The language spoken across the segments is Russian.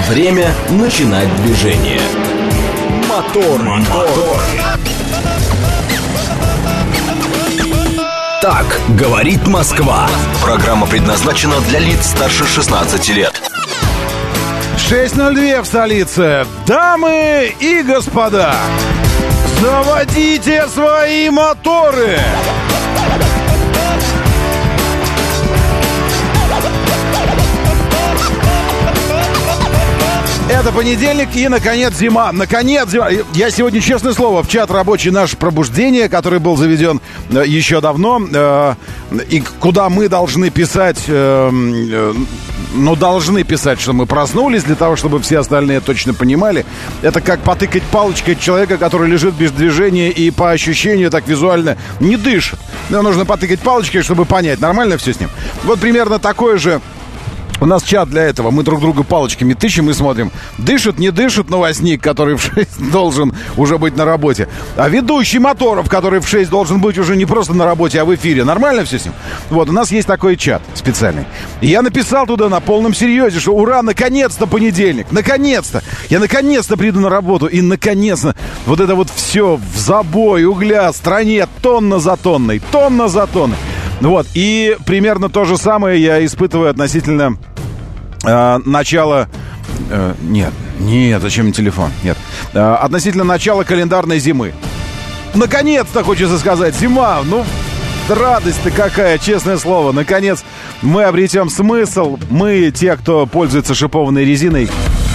Время начинать движение. Мотор. Так говорит Москва. Программа предназначена для лиц старше 16 лет. 6:02 в столице. Дамы и господа, заводите свои моторы. Это понедельник и, наконец, зима. Наконец, зима. Я сегодня, честное слово, в чат рабочий наш «Пробуждение», который был заведен еще давно, и куда мы должны писать, должны писать, что мы проснулись, для того, чтобы все остальные точно понимали. Это как потыкать палочкой человека, который лежит без движения и по ощущению так визуально не дышит. Но нужно потыкать палочкой, чтобы понять, нормально все с ним. Вот примерно такое же. У нас чат для этого. Мы друг друга палочками тычем и смотрим, дышит, не дышит новостник, который в 6 должен уже быть на работе. А ведущий моторов, который в 6 должен быть уже не просто на работе, а в эфире. Нормально все с ним? Вот, у нас есть такой чат специальный. И я написал туда на полном серьезе, что ура, наконец-то понедельник. Наконец-то. Я наконец-то приду на работу. И наконец-то вот это вот все в забой угля, стране тонна за тонной. Тонна за тонной. Вот, и примерно то же самое я испытываю относительно начала... Нет, зачем мне телефон? Нет. Относительно начала календарной зимы. Наконец-то, хочется сказать, зима. Ну, радость-то какая, честное слово. Наконец мы обретем смысл. Мы, те, кто пользуется шипованной резиной.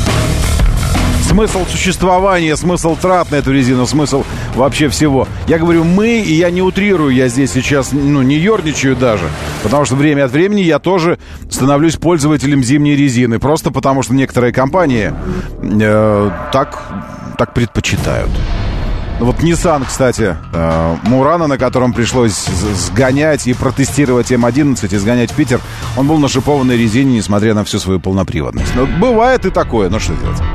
Смысл существования, смысл трат на эту резину, смысл вообще всего. Я говорю «мы», и я не утрирую, я здесь сейчас, не ерничаю даже. Потому что время от времени я тоже становлюсь пользователем зимней резины. Просто потому что некоторые компании так предпочитают. Вот Nissan, кстати, Мурана, на котором пришлось сгонять и протестировать М11 и сгонять в Питер, он был на шипованной резине, несмотря на всю свою полноприводность. Но бывает и такое, но что делать?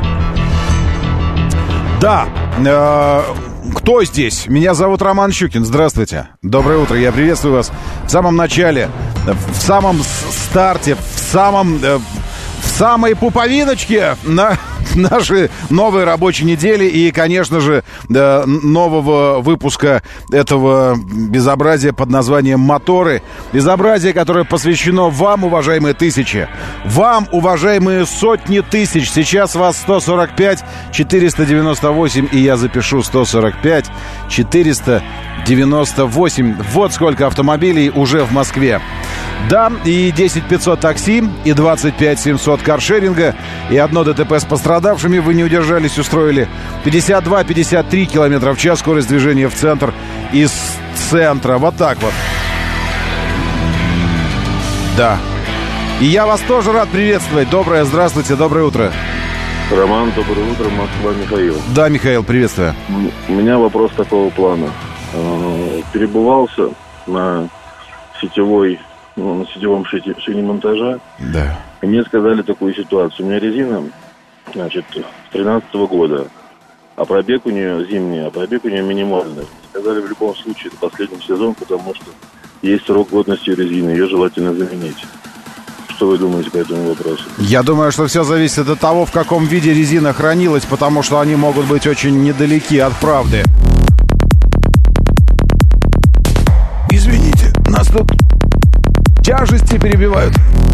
Да, кто здесь? Меня зовут Роман Щукин, здравствуйте. Доброе утро, я приветствую вас в самом начале, в самом старте, в самой пуповиночке на нашей новой рабочей недели и, конечно же, нового выпуска этого безобразия под названием «Моторы». Безобразие, которое посвящено вам, уважаемые тысячи. Вам, уважаемые сотни тысяч. Сейчас вас 145 498, и я запишу 145 498. Вот сколько автомобилей уже в Москве. Да, и 10 500 такси, и 25 700 каршеринга, и одно ДТП с пострадавшими вы не удержались, устроили. 52-53 км в час скорость движения в центр из центра. Вот так вот. Да. И я вас тоже рад приветствовать. Здравствуйте, доброе утро. Роман, доброе утро, Москва, Михаил. Да, Михаил, приветствую. У меня вопрос такого плана. Перебывался на сетевом шиномонтажа. Да. И мне сказали такую ситуацию. У меня резина, значит, с 13-го года, а пробег у нее зимний, минимальный. Сказали, в любом случае, это последний сезон, потому что есть срок годности резины, ее желательно заменить. Что вы думаете по этому вопросу? Я думаю, что все зависит от того, в каком виде резина хранилась, потому что они могут быть очень недалеки от правды. Извините, нас тут тяжести перебивают.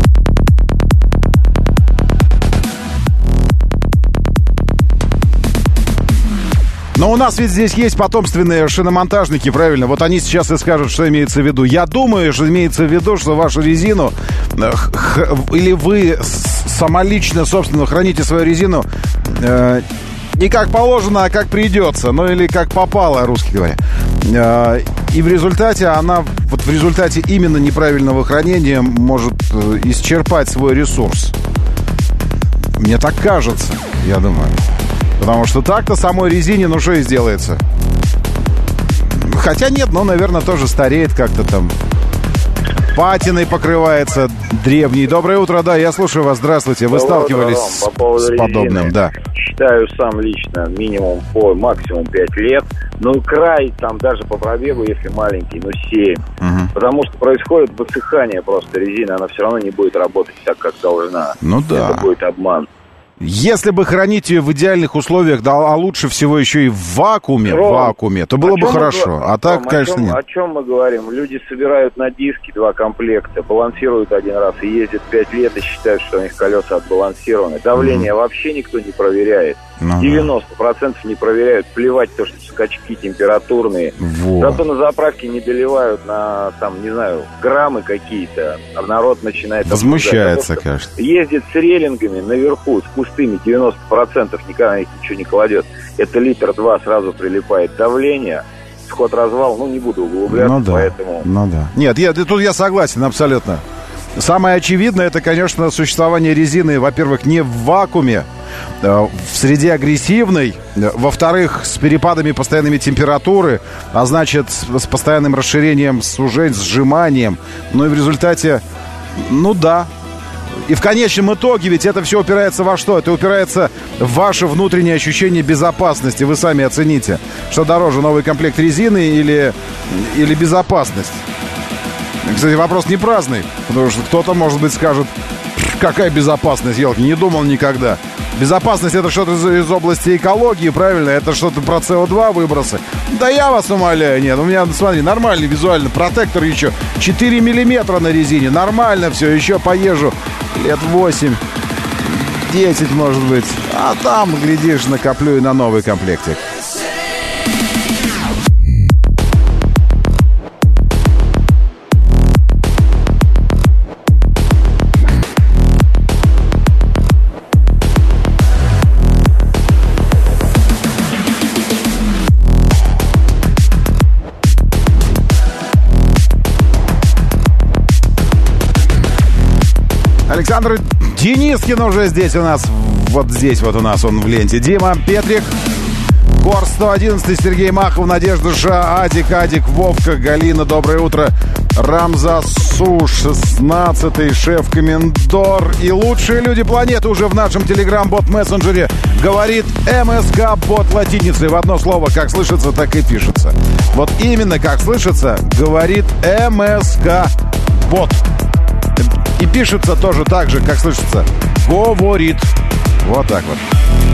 Но у нас ведь здесь есть потомственные шиномонтажники, правильно? Вот они сейчас и скажут, что имеется в виду. Я думаю, что имеется в виду, что вашу резину или вы самолично, собственно, храните свою резину не как положено, а как придется. Ну или как попало, русский говоря. И в результате в результате именно неправильного хранения может исчерпать свой ресурс. Мне так кажется, я думаю. Потому что так-то самой резине, что и сделается. Хотя нет, наверное, тоже стареет как-то там. Патиной покрывается древний. Доброе утро, да, я слушаю вас, здравствуйте. Вы сталкивались с подобным, да? Считаю сам лично минимум максимум 5 лет. Край там даже по пробегу, если маленький, 7. Потому что происходит высыхание просто резины, она все равно не будет работать так, как должна. Да. Это будет обман. Если бы хранить ее в идеальных условиях, да, а лучше всего еще и в вакууме, то было бы хорошо. А так, конечно, нет. О чем мы говорим? Люди собирают на диски 2 комплекта, балансируют один раз и ездят 5 лет и считают, что у них колеса отбалансированы. Давление вообще никто не проверяет. 90% не проверяют. Плевать то, что скачки температурные. Зато на заправке не доливают на, там, не знаю, граммы какие-то. А народ начинает... Возмущается, конечно. Ездит с рейлингами наверху, с пустыми, 90% никогда на них ничего не кладет. Это 1-2 литра сразу прилипает давление. Сход-развал, не буду углубляться, поэтому... Нет, тут я согласен абсолютно. Самое очевидное, это, конечно, существование резины, во-первых, не в вакууме, в среде агрессивной, во-вторых, с перепадами постоянными температуры, а значит, с постоянным расширением сужень, сжиманием. Ну и в результате, И в конечном итоге ведь это все упирается во что? Это упирается в ваше внутреннее ощущение безопасности. Вы сами оцените, что дороже, новый комплект резины или безопасность. Кстати, вопрос не праздный, потому что кто-то, может быть, скажет, какая безопасность, елки, не думал никогда. Безопасность — это что-то из области экологии, правильно? Это что-то про СО2 выбросы. Да я вас умоляю, нет. У меня, смотри, нормальный визуально протектор еще. 4 миллиметра на резине. Нормально все, еще поезжу лет 8, 10, может быть. А там, глядишь, накоплю и на новый комплектик. Александр Денискин уже здесь у нас. Вот здесь вот у нас он в ленте. Дима Петрик, Горс 111, Сергей Махов, Надежда Ша, Адик, Вовка, Галина, доброе утро. Рамзасу 16-й, шеф-комендор и лучшие люди планеты уже в нашем телеграм-бот-мессенджере. Говорит МСК-бот латиницей. В одно слово, как слышится, так и пишется. Вот именно как слышится, говорит МСК-бот. И пишется тоже так же, как слышится. Говорит. Вот так вот.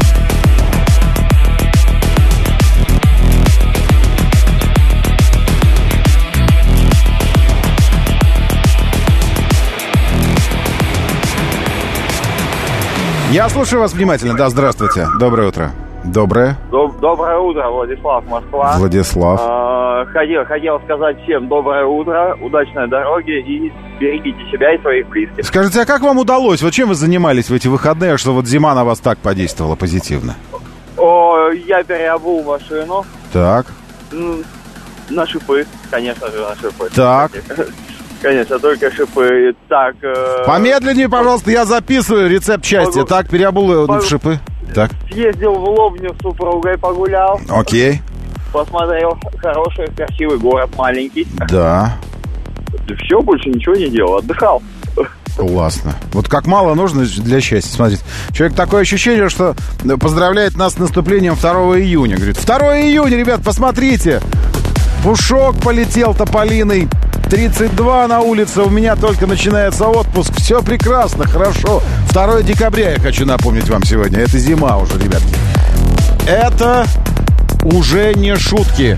Я слушаю вас внимательно. Да, здравствуйте. Доброе утро. Доброе. Доброе утро, Владислав, Москва. Владислав. Хотел сказать всем доброе утро, удачной дороги и берегите себя и своих близких. Скажите, а как вам удалось? Вот чем вы занимались в эти выходные, что вот зима на вас так подействовала позитивно? Я переобул машину. Так. На шипы, конечно же, на шипы. Так. Конечно, только шипы. Так. Помедленнее, пожалуйста, я записываю рецепт счастья. Так, переобул в шипы. Так. Съездил в Лобню с супругой, погулял. Окей. Посмотрел хороший, красивый город, маленький. Да. Все, больше ничего не делал, отдыхал. Классно. Вот как мало нужно для счастья. Смотрите, человек такое ощущение, что поздравляет нас с наступлением 2 июня. Говорит, 2 июня, ребят, посмотрите. Пушок полетел тополиный. 32 на улице, у меня только начинается отпуск. Все прекрасно, хорошо. 2 декабря, я хочу напомнить вам сегодня. Это зима уже, ребятки. Это уже не шутки.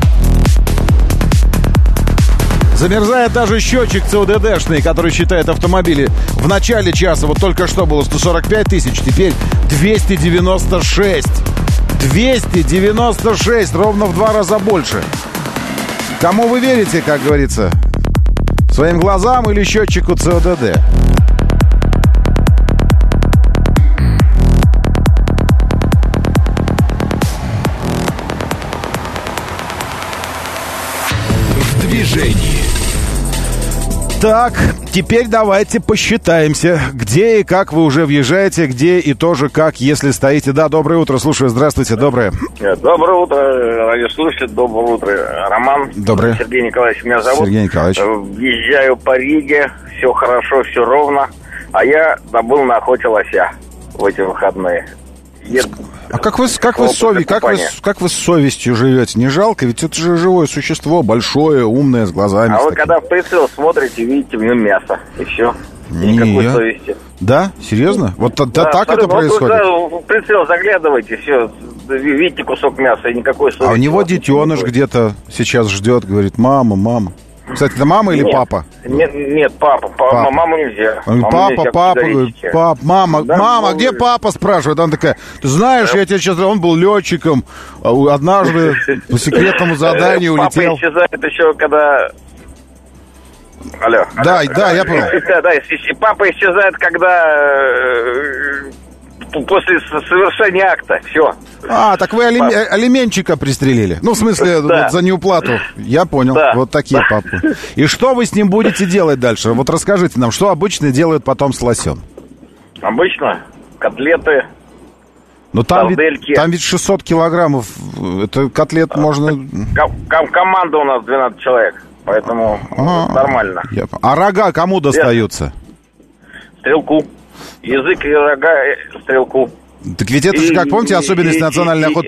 Замерзает даже счетчик ЦОДДшный, который считает автомобили. В начале часа, вот только что было 145 тысяч, теперь 296. 296, ровно в 2 раза больше. Кому вы верите, как говорится? Своим глазам или счетчику ЦОДД? В движении. Так, теперь давайте посчитаемся, где и как вы уже въезжаете, где и тоже как, если стоите. Да, доброе утро, слушаю, здравствуйте, доброе. Доброе утро, радиослушатель, доброе утро, Роман. Доброе. Сергей Николаевич меня зовут. Сергей Николаевич. Въезжаю по Риге, все хорошо, все ровно, а я забыл на охоте лося в эти выходные. А как вы с совестью живете? Не жалко? Ведь это же живое существо, большое, умное, с глазами. А вы когда в прицел смотрите, видите в нем мясо, и все. Никакой совести. Да? Серьезно? Вот Да, так это происходит? В прицел заглядывайте, все, видите кусок мяса и никакой совести. А у него детеныш где-то сейчас ждет, говорит, мама. Кстати, это мама или папа? Нет, папа. Маму нельзя. Папа, мама. Да, мама, где папа, спрашивает. Она такая, ты знаешь, я тебе сейчас... Он был летчиком, однажды по секретному заданию улетел. Папа исчезает еще, когда... Алло. Да, я понял. Да, папа исчезает, когда... После совершения акта, все. Так вы алименчика пристрелили? Ну, в смысле, да. Вот за неуплату. Я понял, да. Вот такие папы. И что вы с ним будете делать дальше? Вот расскажите нам, что обычно делают потом с лосем? Обычно котлеты, сардельки. Там ведь 600 килограммов, это котлет можно... Команда у нас 12 человек, поэтому нормально. А рога кому достаются? Стрелку. Язык и рога стрелку. Так ведь это же, как помните, особенность национальной охоты.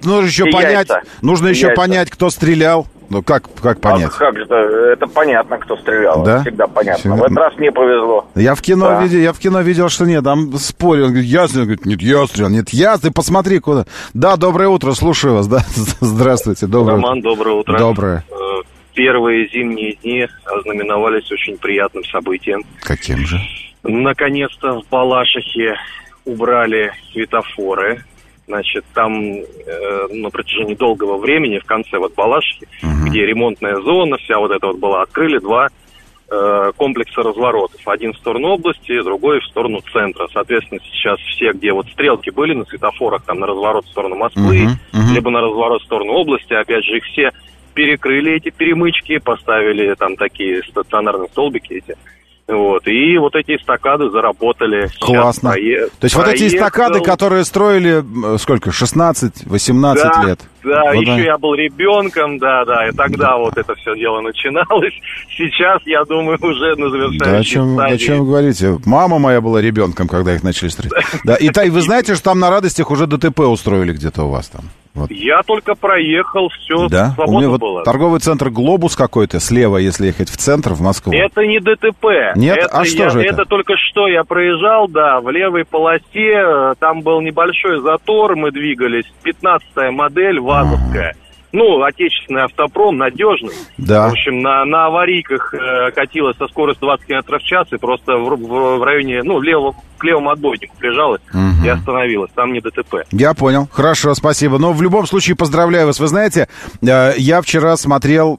Нужно еще понять, кто стрелял. Ну, как понять? Как же это понятно, кто стрелял. Да? Всегда понятно. В этот раз не повезло. Я в кино видел, что нет, там спорил. Он говорит, я стрелял. Говорит, нет, я стрелял. Нет, ты посмотри куда. Да, доброе утро, слушаю вас. Да, здравствуйте, доброе утро. Роман, доброе утро. Доброе. Первые зимние дни ознаменовались очень приятным событием. Каким же? Наконец-то в Балашихе убрали светофоры. Значит, там на протяжении долгого времени, в конце Балашихи, где ремонтная зона, вся вот эта была, открыли два комплекса разворотов. Один в сторону области, другой в сторону центра. Соответственно, сейчас все, где стрелки были на светофорах, там на разворот в сторону Москвы, либо на разворот в сторону области, опять же, их все перекрыли, эти перемычки, поставили там такие стационарные столбики эти. И вот эти эстакады заработали. Классно. То есть вот эти эстакады, которые строили, сколько, 16-18 лет? Да, еще я был ребенком, да, и тогда вот это все дело начиналось. Сейчас, я думаю, уже на завершающей стадии. О чем вы говорите? Мама моя была ребенком, когда их начали строить. Да, и вы знаете, что там на Радостях уже ДТП устроили где-то у вас там? Вот. Я только проехал, все свободно было. Торговый центр «Глобус» какой-то, слева, если ехать в центр, в Москву. Это не ДТП. Нет? Что же это? Это только что я проезжал, в левой полосе, там был небольшой затор, мы двигались, 15-я модель, ВАЗовская. Отечественный автопром, надежный. Да. В общем, на аварийках катилась со скоростью 20 км в час и просто в районе, к левому отбойнику прижалась и остановилась. Там не ДТП. Я понял. Хорошо, спасибо. Но в любом случае поздравляю вас. Вы знаете, я вчера смотрел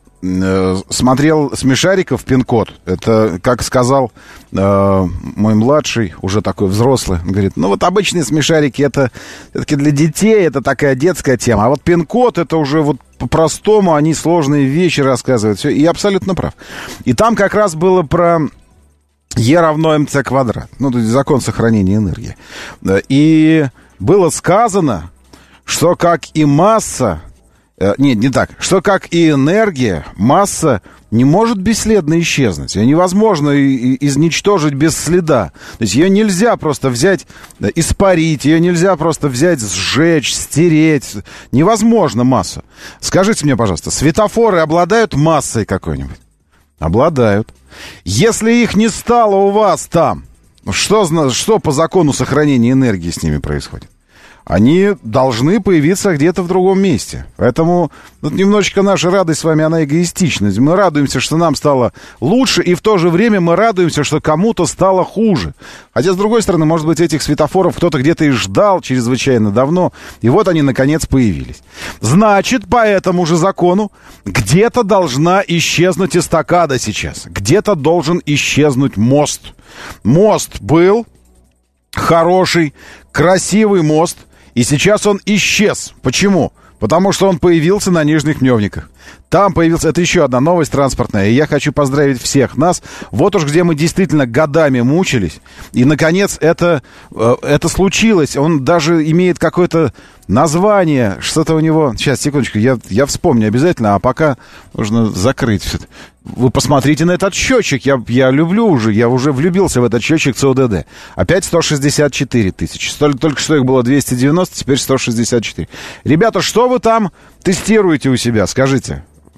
«Смешариков» пин-код. Это, как сказал мой младший, уже такой взрослый, он говорит, обычные смешарики, это все-таки для детей, это такая детская тема. А вот пин-код, это уже по-простому, они сложные вещи рассказывают. Все, и абсолютно прав. И там как раз было про Е равно МЦ квадрат. То есть закон сохранения энергии. И было сказано, что как и масса... Нет, не так. Что как и энергия, масса не может бесследно исчезнуть. Ее невозможно изничтожить без следа. То есть ее нельзя просто взять, испарить, ее нельзя просто взять, сжечь, стереть. Невозможно массу. Скажите мне, пожалуйста, светофоры обладают массой какой-нибудь? Обладают. Если их не стало у вас там, что по закону сохранения энергии с ними происходит? Они должны появиться где-то в другом месте. Поэтому немножечко наша радость с вами, она эгоистична. Мы радуемся, что нам стало лучше, и в то же время мы радуемся, что кому-то стало хуже. Хотя, с другой стороны, может быть, этих светофоров кто-то где-то и ждал чрезвычайно давно, и вот они, наконец, появились. Значит, по этому же закону где-то должна исчезнуть эстакада сейчас. Где-то должен исчезнуть мост. Мост был хороший, красивый мост, и сейчас он исчез. Почему? Потому что он появился на Нижних Пневниках. Там появился... Это еще одна новость транспортная. И я хочу поздравить всех нас. Вот уж где мы действительно годами мучились. И, наконец, это случилось. Он даже имеет какое-то название. Что-то у него... Сейчас, секундочку. Я вспомню обязательно. А пока нужно закрыть все это. Вы посмотрите на этот счетчик. Я люблю уже. Я уже влюбился в этот счетчик ЦОДД. Опять 164 тысячи. Только что их было 290, теперь 164. Ребята, что вы там тестируете у себя? Скажите.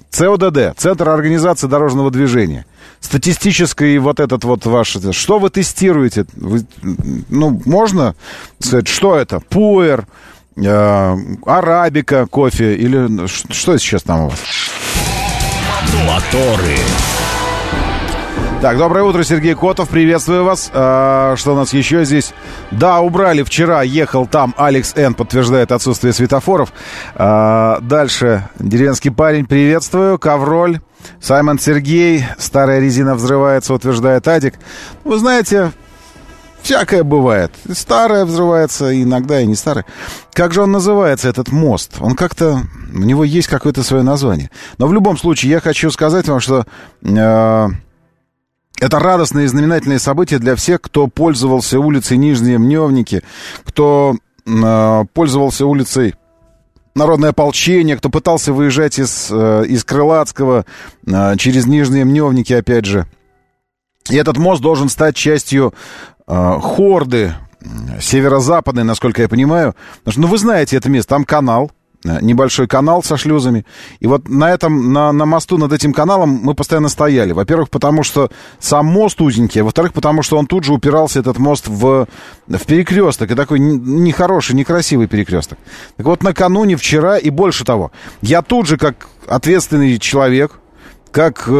ЦОДД, Центр организации дорожного движения. Статистический вот этот вот ваш... Что вы тестируете? Вы, ну, можно сказать, что это? Пуэр, арабика, кофе или... Что сейчас там у вас? Моторы. Так, доброе утро, Сергей Котов, приветствую вас. Что у нас еще здесь? Да, убрали вчера, ехал там, Алекс Н. подтверждает отсутствие светофоров. Дальше, деревенский парень, приветствую, Ковроль, Саймон Сергей, старая резина взрывается, утверждает Адик. Вы знаете, всякое бывает. Старая взрывается, иногда и не старая. Как же он называется, этот мост? Он как-то... У него есть какое-то свое название. Но в любом случае, я хочу сказать вам, что... Это радостное и знаменательное событие для всех, кто пользовался улицей Нижние Мневники, кто пользовался улицей Народное ополчение, кто пытался выезжать из Крылатского через Нижние Мневники, опять же. И этот мост должен стать частью хорды северо-западной, насколько я понимаю. Потому что, ну, вы знаете это место, там канал. Небольшой канал со шлюзами. И вот на этом, на мосту над этим каналом мы постоянно стояли. Во-первых, потому что сам мост узенький, а во-вторых, потому что он тут же упирался, этот мост, в перекресток. И такой нехороший, некрасивый перекресток. Так вот, накануне, вчера и больше того, я тут же, как ответственный человек, как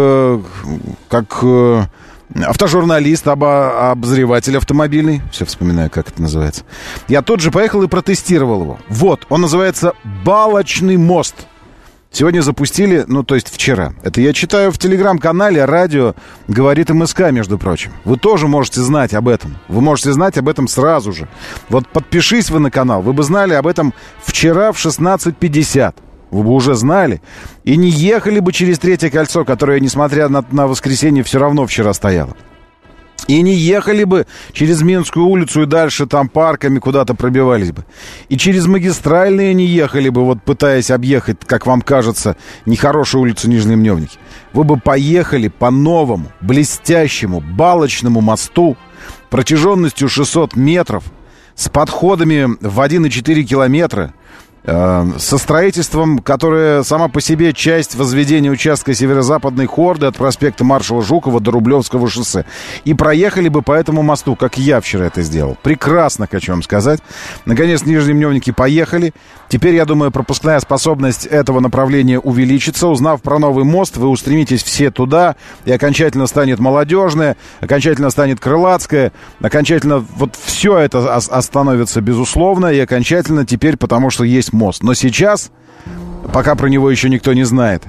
автожурналист, обозреватель автомобильный. Все вспоминаю, как это называется. Я тут же поехал и протестировал его. Вот, он называется «Балочный мост». Сегодня запустили, ну, то есть вчера. Это я читаю в телеграм-канале «Радио говорит МСК», между прочим. Вы тоже можете знать об этом. Вы можете знать об этом сразу же. Вот подпишись вы на канал. Вы бы знали об этом вчера в 16:50. Вы бы уже знали. И не ехали бы через Третье кольцо, которое, несмотря на воскресенье, все равно вчера стояло. И не ехали бы через Минскую улицу и дальше там парками куда-то пробивались бы. И через магистральные не ехали бы, вот пытаясь объехать, как вам кажется, нехорошую улицу Нижние Мневники. Вы бы поехали по новому, блестящему, балочному мосту протяженностью 600 метров с подходами в 1,4 километра, со строительством, которое сама по себе часть возведения участка северо-западной хорды от проспекта маршала Жукова до Рублевского шоссе. И проехали бы по этому мосту, как я вчера это сделал. Прекрасно, хочу вам сказать. Наконец, Нижние Мневники поехали. Теперь, я думаю, пропускная способность этого направления увеличится. Узнав про новый мост, вы устремитесь все туда, и окончательно станет Молодежная, окончательно станет Крылатская, окончательно вот все это остановится, безусловно, и окончательно теперь, потому что есть мост. Но сейчас, пока про него еще никто не знает,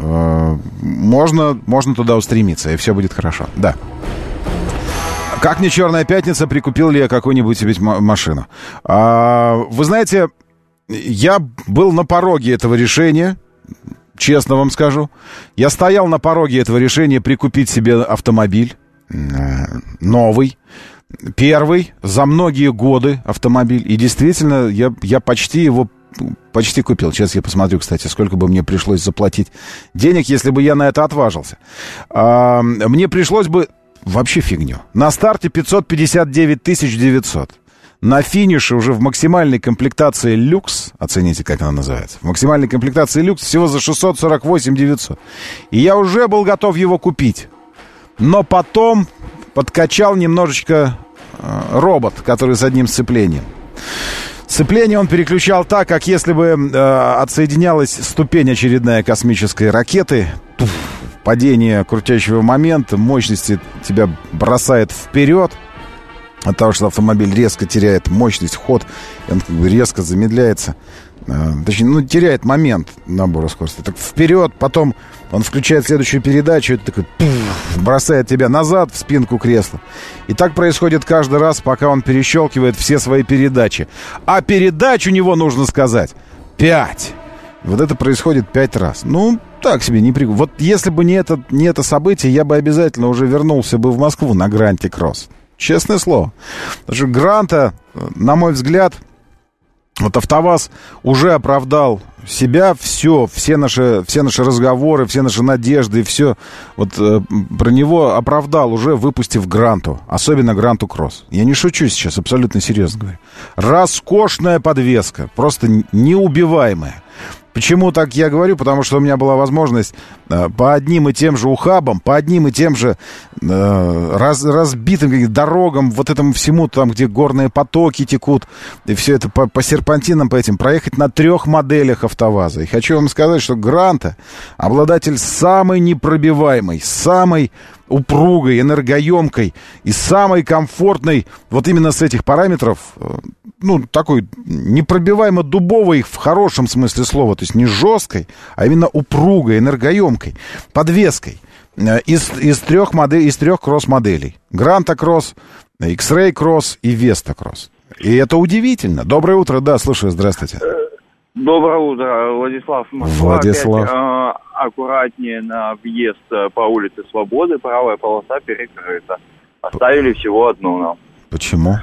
можно туда устремиться, и все будет хорошо. Да. Как не «Черная пятница», прикупил ли я какую-нибудь себе машину? Вы знаете, я был на пороге этого решения, честно вам скажу. Я стоял на пороге этого решения прикупить себе автомобиль новый. Первый за многие годы автомобиль. И действительно, я почти купил. Сейчас я посмотрю, кстати, сколько бы мне пришлось заплатить денег, если бы я на это отважился. Мне пришлось бы... Вообще фигню. На старте 559 900. На финише уже в максимальной комплектации люкс, оцените, как она называется, в максимальной комплектации люкс всего за 648 900. И я уже был готов его купить. Но потом подкачал немножечко робот, который с одним сцеплением. Сцепление он переключал так, как если бы отсоединялась ступень очередная космической ракеты. Падение крутящего момента, мощности тебя бросает вперед. От того, что автомобиль резко теряет мощность, ход, и он как бы резко замедляется. Точнее, теряет момент набора скорости. Так вперед, потом он включает следующую передачу, это такой бросает тебя назад в спинку кресла. И так происходит каждый раз, пока он перещелкивает все свои передачи. А передач у него, нужно сказать, 5. Вот это происходит 5 раз. Так себе не прикольно. Вот если бы не это событие, я бы обязательно уже вернулся бы в Москву на Гранте Кросс. Честное слово. Потому что Гранта, на мой взгляд, вот АвтоВАЗ уже оправдал себя, все наши разговоры, все наши надежды, все вот про него оправдал уже, выпустив Гранту, особенно Гранту Кросс. Я не шучу сейчас, абсолютно серьезно говорю. Роскошная подвеска, просто неубиваемая. Почему так я говорю? Потому что у меня была возможность по одним и тем же ухабам, по одним и тем же разбитым дорогам, вот этому всему, там, где горные потоки текут, и все это по серпантинам, по этим, проехать на 3 моделях АвтоВАЗа. И хочу вам сказать, что Гранта — обладатель самой непробиваемой, самой упругой, энергоемкой и самой комфортной, вот именно с этих параметров, ну, такой непробиваемо дубовой в хорошем смысле слова, то есть не жесткой, а именно упругой, энергоемкой, подвеской из 3 кросс-моделей. Гранта Кросс, X-Ray Кросс и Веста Кросс. И это удивительно. Доброе утро, да, слушаю, здравствуйте. Доброе утро, Владислав. Владислав. Опять, аккуратнее на въезд по улице Свободы, правая полоса перекрыта. Оставили всего одну нам. Почему?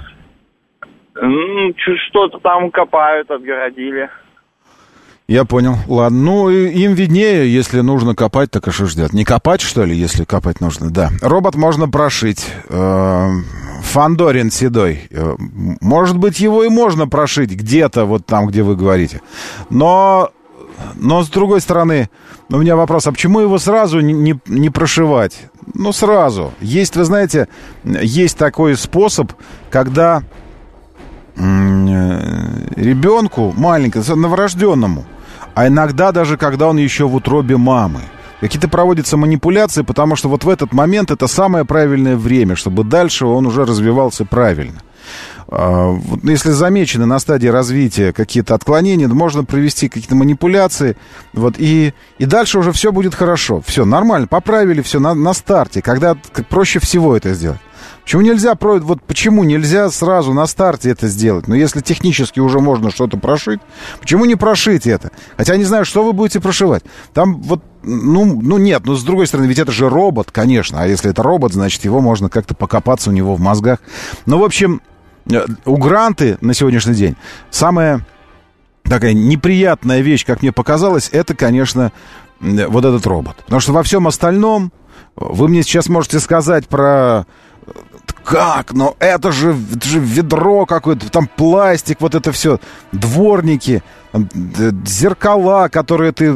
Что-то там копают, отгородили. Я понял. Ладно, ну, им виднее, если нужно копать, так и что ж делать? Не копать, что ли, если копать нужно? Да. Робот можно прошить. Фандорин седой. Может быть, его и можно прошить где-то, вот там, где вы говорите. Но с другой стороны, у меня вопрос, а почему его сразу не прошивать? Ну, сразу. Есть, вы знаете, есть такой способ, когда ребенку маленькому, новорожденному, а иногда даже когда он еще в утробе мамы, какие-то проводятся манипуляции, потому что вот в этот момент это самое правильное время, чтобы дальше он уже развивался правильно. Вот, если замечены на стадии развития какие-то отклонения, можно провести какие-то манипуляции, вот, и дальше уже все будет хорошо. Все нормально, поправили все на старте, когда проще всего это сделать. Почему нельзя сразу на старте это сделать? Но если технически уже можно что-то прошить, почему не прошить это? Хотя я не знаю, что вы будете прошивать. Там вот, нет, с другой стороны, ведь это же робот, конечно. А если это робот, значит, его можно как-то покопаться у него в мозгах. В общем, у Гранты на сегодняшний день самая такая неприятная вещь, как мне показалось, это, конечно, вот этот робот. Потому что во всем остальном вы мне сейчас можете сказать про... Как? Но это же ведро какое-то, там пластик, вот это все, дворники, зеркала, которые ты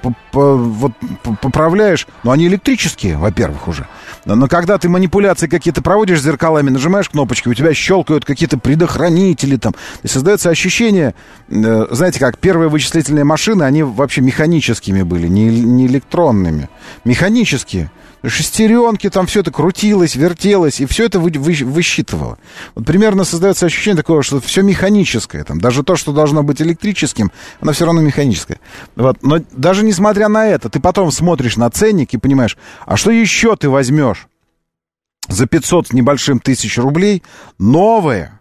поправляешь, но они электрические, во-первых, уже. Но когда ты манипуляции какие-то проводишь с зеркалами, нажимаешь кнопочки, у тебя щелкают какие-то предохранители там, и создается ощущение, знаете как, первые вычислительные машины, они вообще механическими были, не электронными, механические. Шестеренки, там все это крутилось, вертелось, и все это высчитывало. Вот примерно создается ощущение такого, что все механическое. Там, даже то, что должно быть электрическим, оно все равно механическое. Вот. Но даже несмотря на это, ты потом смотришь на ценник и понимаешь, а что еще ты возьмешь за 500 с небольшим тысяч рублей новое,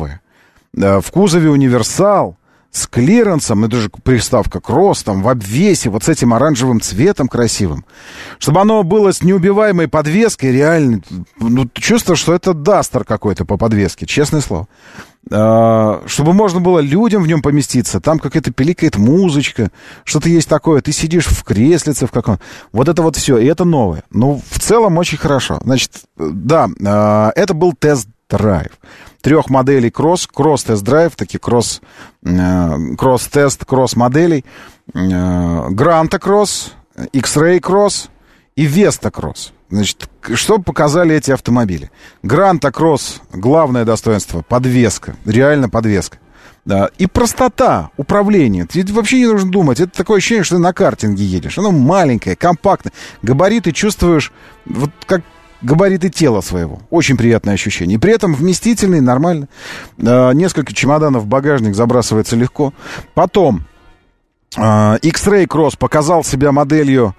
в кузове универсал, с клиренсом, это же приставка Кросс, там, в обвесе, вот с этим оранжевым цветом красивым. Чтобы оно было с неубиваемой подвеской, реально, чувство, что это Дастер какой-то по подвеске, честное слово. Чтобы можно было людям в нем поместиться, там какая-то пиликает музычка, что-то есть такое, ты сидишь в креслице в каком-то, вот это вот все, и это новое. Ну, в целом очень хорошо. Значит, да, это был тест-драйв. 3 моделей кросс-тест-драйв, такие кросс-тест, кросс-моделей, Гранта Кросс, X-Ray Кросс и Веста Кросс. Значит, что показали эти автомобили? Гранта Кросс, главное достоинство, подвеска, реально подвеска. Да, и простота управления. Тебе вообще не нужно думать. Это такое ощущение, что ты на картинге едешь. Оно маленькое, компактное. Габариты чувствуешь, вот как габариты тела своего. Очень приятное ощущение. И при этом вместительный, нормально. Несколько чемоданов в багажник забрасывается легко. Потом X-Ray Кросс показал себя моделью,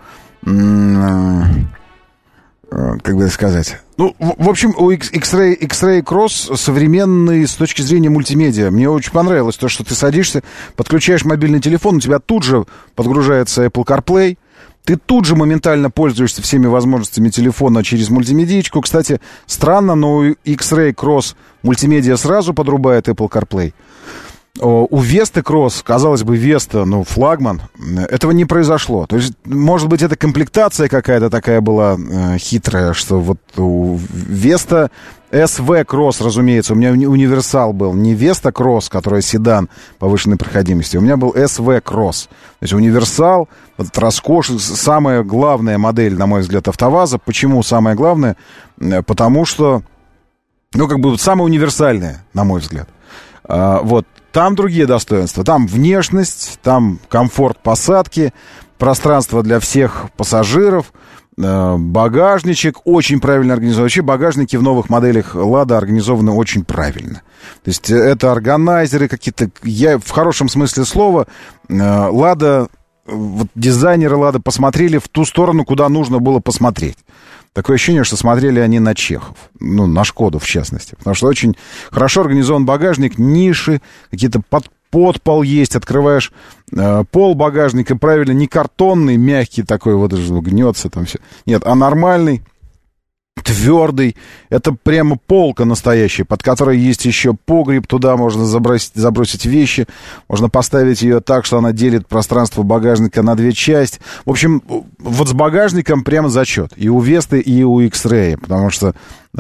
как бы сказать... Ну, в общем, у X-Ray Кросс современный с точки зрения мультимедиа. Мне очень понравилось то, что ты садишься, подключаешь мобильный телефон, у тебя тут же подгружается Apple CarPlay, ты тут же моментально пользуешься всеми возможностями телефона через мультимедиечку. Кстати, странно, но у X-Ray Кросс мультимедиа сразу подрубает Apple CarPlay. у Весты Кросс, казалось бы, Веста, ну, флагман, этого не произошло. То есть, может быть, это комплектация какая-то такая была хитрая, что вот у Веста СВ Кросс, разумеется, у меня универсал был, не Веста Кросс, которая седан повышенной проходимости, у меня был СВ Кросс. То есть универсал, вот роскошь, самая главная модель, на мой взгляд, АвтоВАЗа. Почему самая главная? Потому что, ну, как бы самая универсальная, на мой взгляд. Вот. Там другие достоинства. Там внешность, там комфорт посадки, пространство для всех пассажиров, багажничек очень правильно организован. Вообще багажники в новых моделях «Лада» организованы очень правильно. То есть это органайзеры какие-то... в хорошем смысле слова, «Лада», вот дизайнеры «Лада» посмотрели в ту сторону, куда нужно было посмотреть. Такое ощущение, что смотрели они на чехов. Ну, на «Шкоду», в частности. Потому что очень хорошо организован багажник, ниши, какие-то подпол есть. Открываешь пол багажника, правильно, не картонный, мягкий такой, вот гнется там все. Нет, а нормальный, твердый. Это прямо полка настоящая, под которой есть еще погреб. Туда можно забросить вещи. Можно поставить ее так, что она делит пространство багажника на две части. В общем, вот с багажником прямо зачет. И у Весты, и у X-Ray. Потому что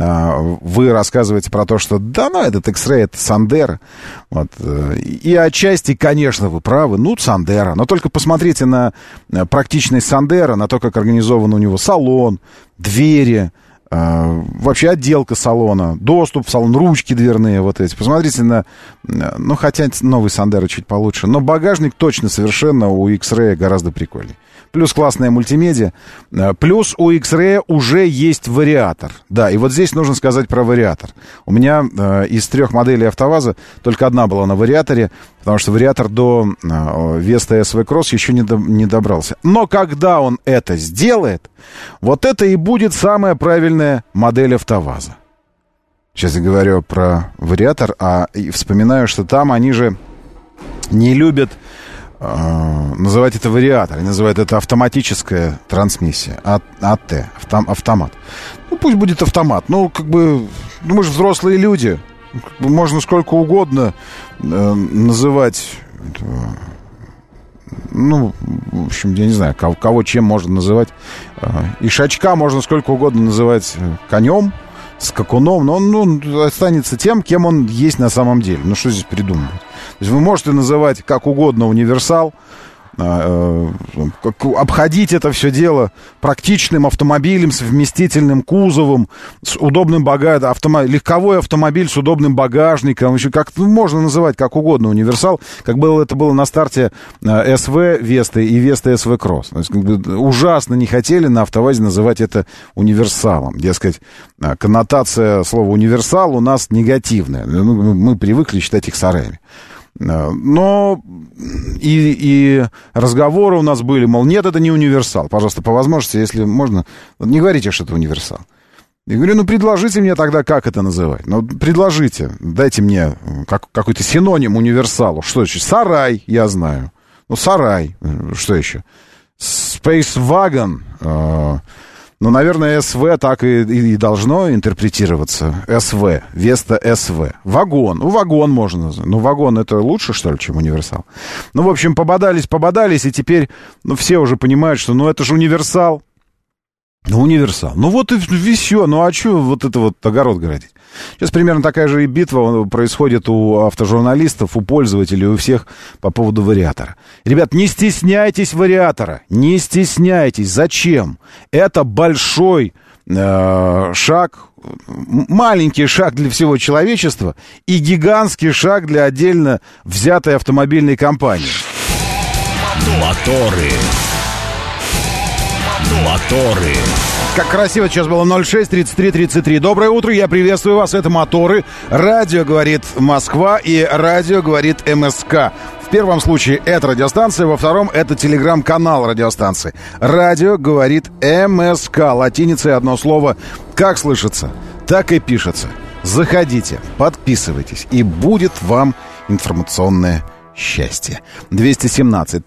вы рассказываете про то, что да, ну, этот X-Ray, это Сандеро. Вот. И отчасти, конечно, вы правы. Ну, Сандеро. Но только посмотрите на практичность Сандеро, на то, как организован у него салон, двери, вообще отделка салона, доступ в салон, ручки дверные вот эти. Посмотрите на... Ну, хотя новый Сандеро чуть получше. Но багажник точно совершенно у X-Ray гораздо прикольнее. Плюс классная мультимедиа. Плюс у X-Ray уже есть вариатор. Да, и вот здесь нужно сказать про вариатор. У меня из 3 моделей АвтоВАЗа только одна была на вариаторе, потому что вариатор до Веста СВ Кросс еще не добрался. Но когда он это сделает, вот это и будет самая правильная модель АвтоВАЗа. Сейчас я говорю про вариатор, и вспоминаю, что там они же не любят называть это вариатор, они называют это автоматическая трансмиссия, АТ, автомат. Ну, пусть будет автомат, ну, как бы, ну, мы же взрослые люди, можно сколько угодно называть, ну, в общем, я не знаю, кого чем можно называть, ишачка можно сколько угодно называть конем, скакуном, но он останется тем, кем он есть на самом деле. Ну, что здесь придумывать? То есть вы можете называть как угодно универсал, обходить это все дело практичным автомобилем с вместительным кузовом, с удобным багажником, легковой автомобиль с удобным багажником, еще как можно называть как угодно универсал, как было это было на старте СВ Весты и Веста СВ Кросс. То есть, как бы, ужасно не хотели на АвтоВАЗе называть это универсалом. Дескать, коннотация слова универсал у нас негативная. Мы привыкли считать их сараями. Но и разговоры у нас были, мол, нет, это не универсал. Пожалуйста, по возможности, если можно, не говорите, что это универсал. Я говорю, ну, предложите мне тогда, как это называть. Ну, предложите, дайте мне какой-то синоним универсалу. Что еще? Сарай, я знаю. Ну, сарай, что еще? Space Wagon. Ну, наверное, СВ так и должно интерпретироваться. СВ, Веста СВ. Вагон. Ну, вагон можно назвать. Ну, вагон это лучше, что ли, чем универсал? Ну, в общем, пободались, и теперь, ну, все уже понимают, что, ну, это же универсал. Ну, универсал. Ну, вот и все. Ну, а что вот это вот огород городить? Сейчас примерно такая же и битва происходит у автожурналистов, у пользователей, у всех по поводу вариатора. Ребят, не стесняйтесь вариатора. Не стесняйтесь. Зачем? Это большой шаг, маленький шаг для всего человечества и гигантский шаг для отдельно взятой автомобильной компании. Моторы. Как красиво сейчас было 06-33-33. Доброе утро, я приветствую вас. Это «Моторы». Радио говорит Москва и радио говорит МСК. В первом случае это радиостанция, во втором это телеграм-канал радиостанции. Радио говорит МСК. Латиницей одно слово. Как слышится, так и пишется. Заходите, подписывайтесь, и будет вам информационное счастья. 217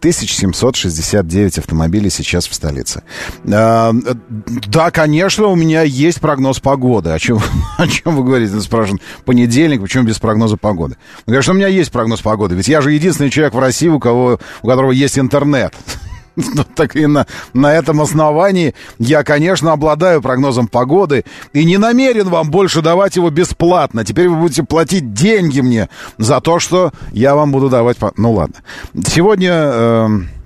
769 автомобилей сейчас в столице. Да, конечно, у меня есть прогноз погоды. О чем вы говорите? Спрашивают, понедельник, почему без прогноза погоды? Конечно, у меня есть прогноз погоды, ведь я же единственный человек в России, у которого есть интернет. Так и на этом основании я, конечно, обладаю прогнозом погоды и не намерен вам больше давать его бесплатно. Теперь вы будете платить деньги мне за то, что я вам буду давать... Ну, ладно. Сегодня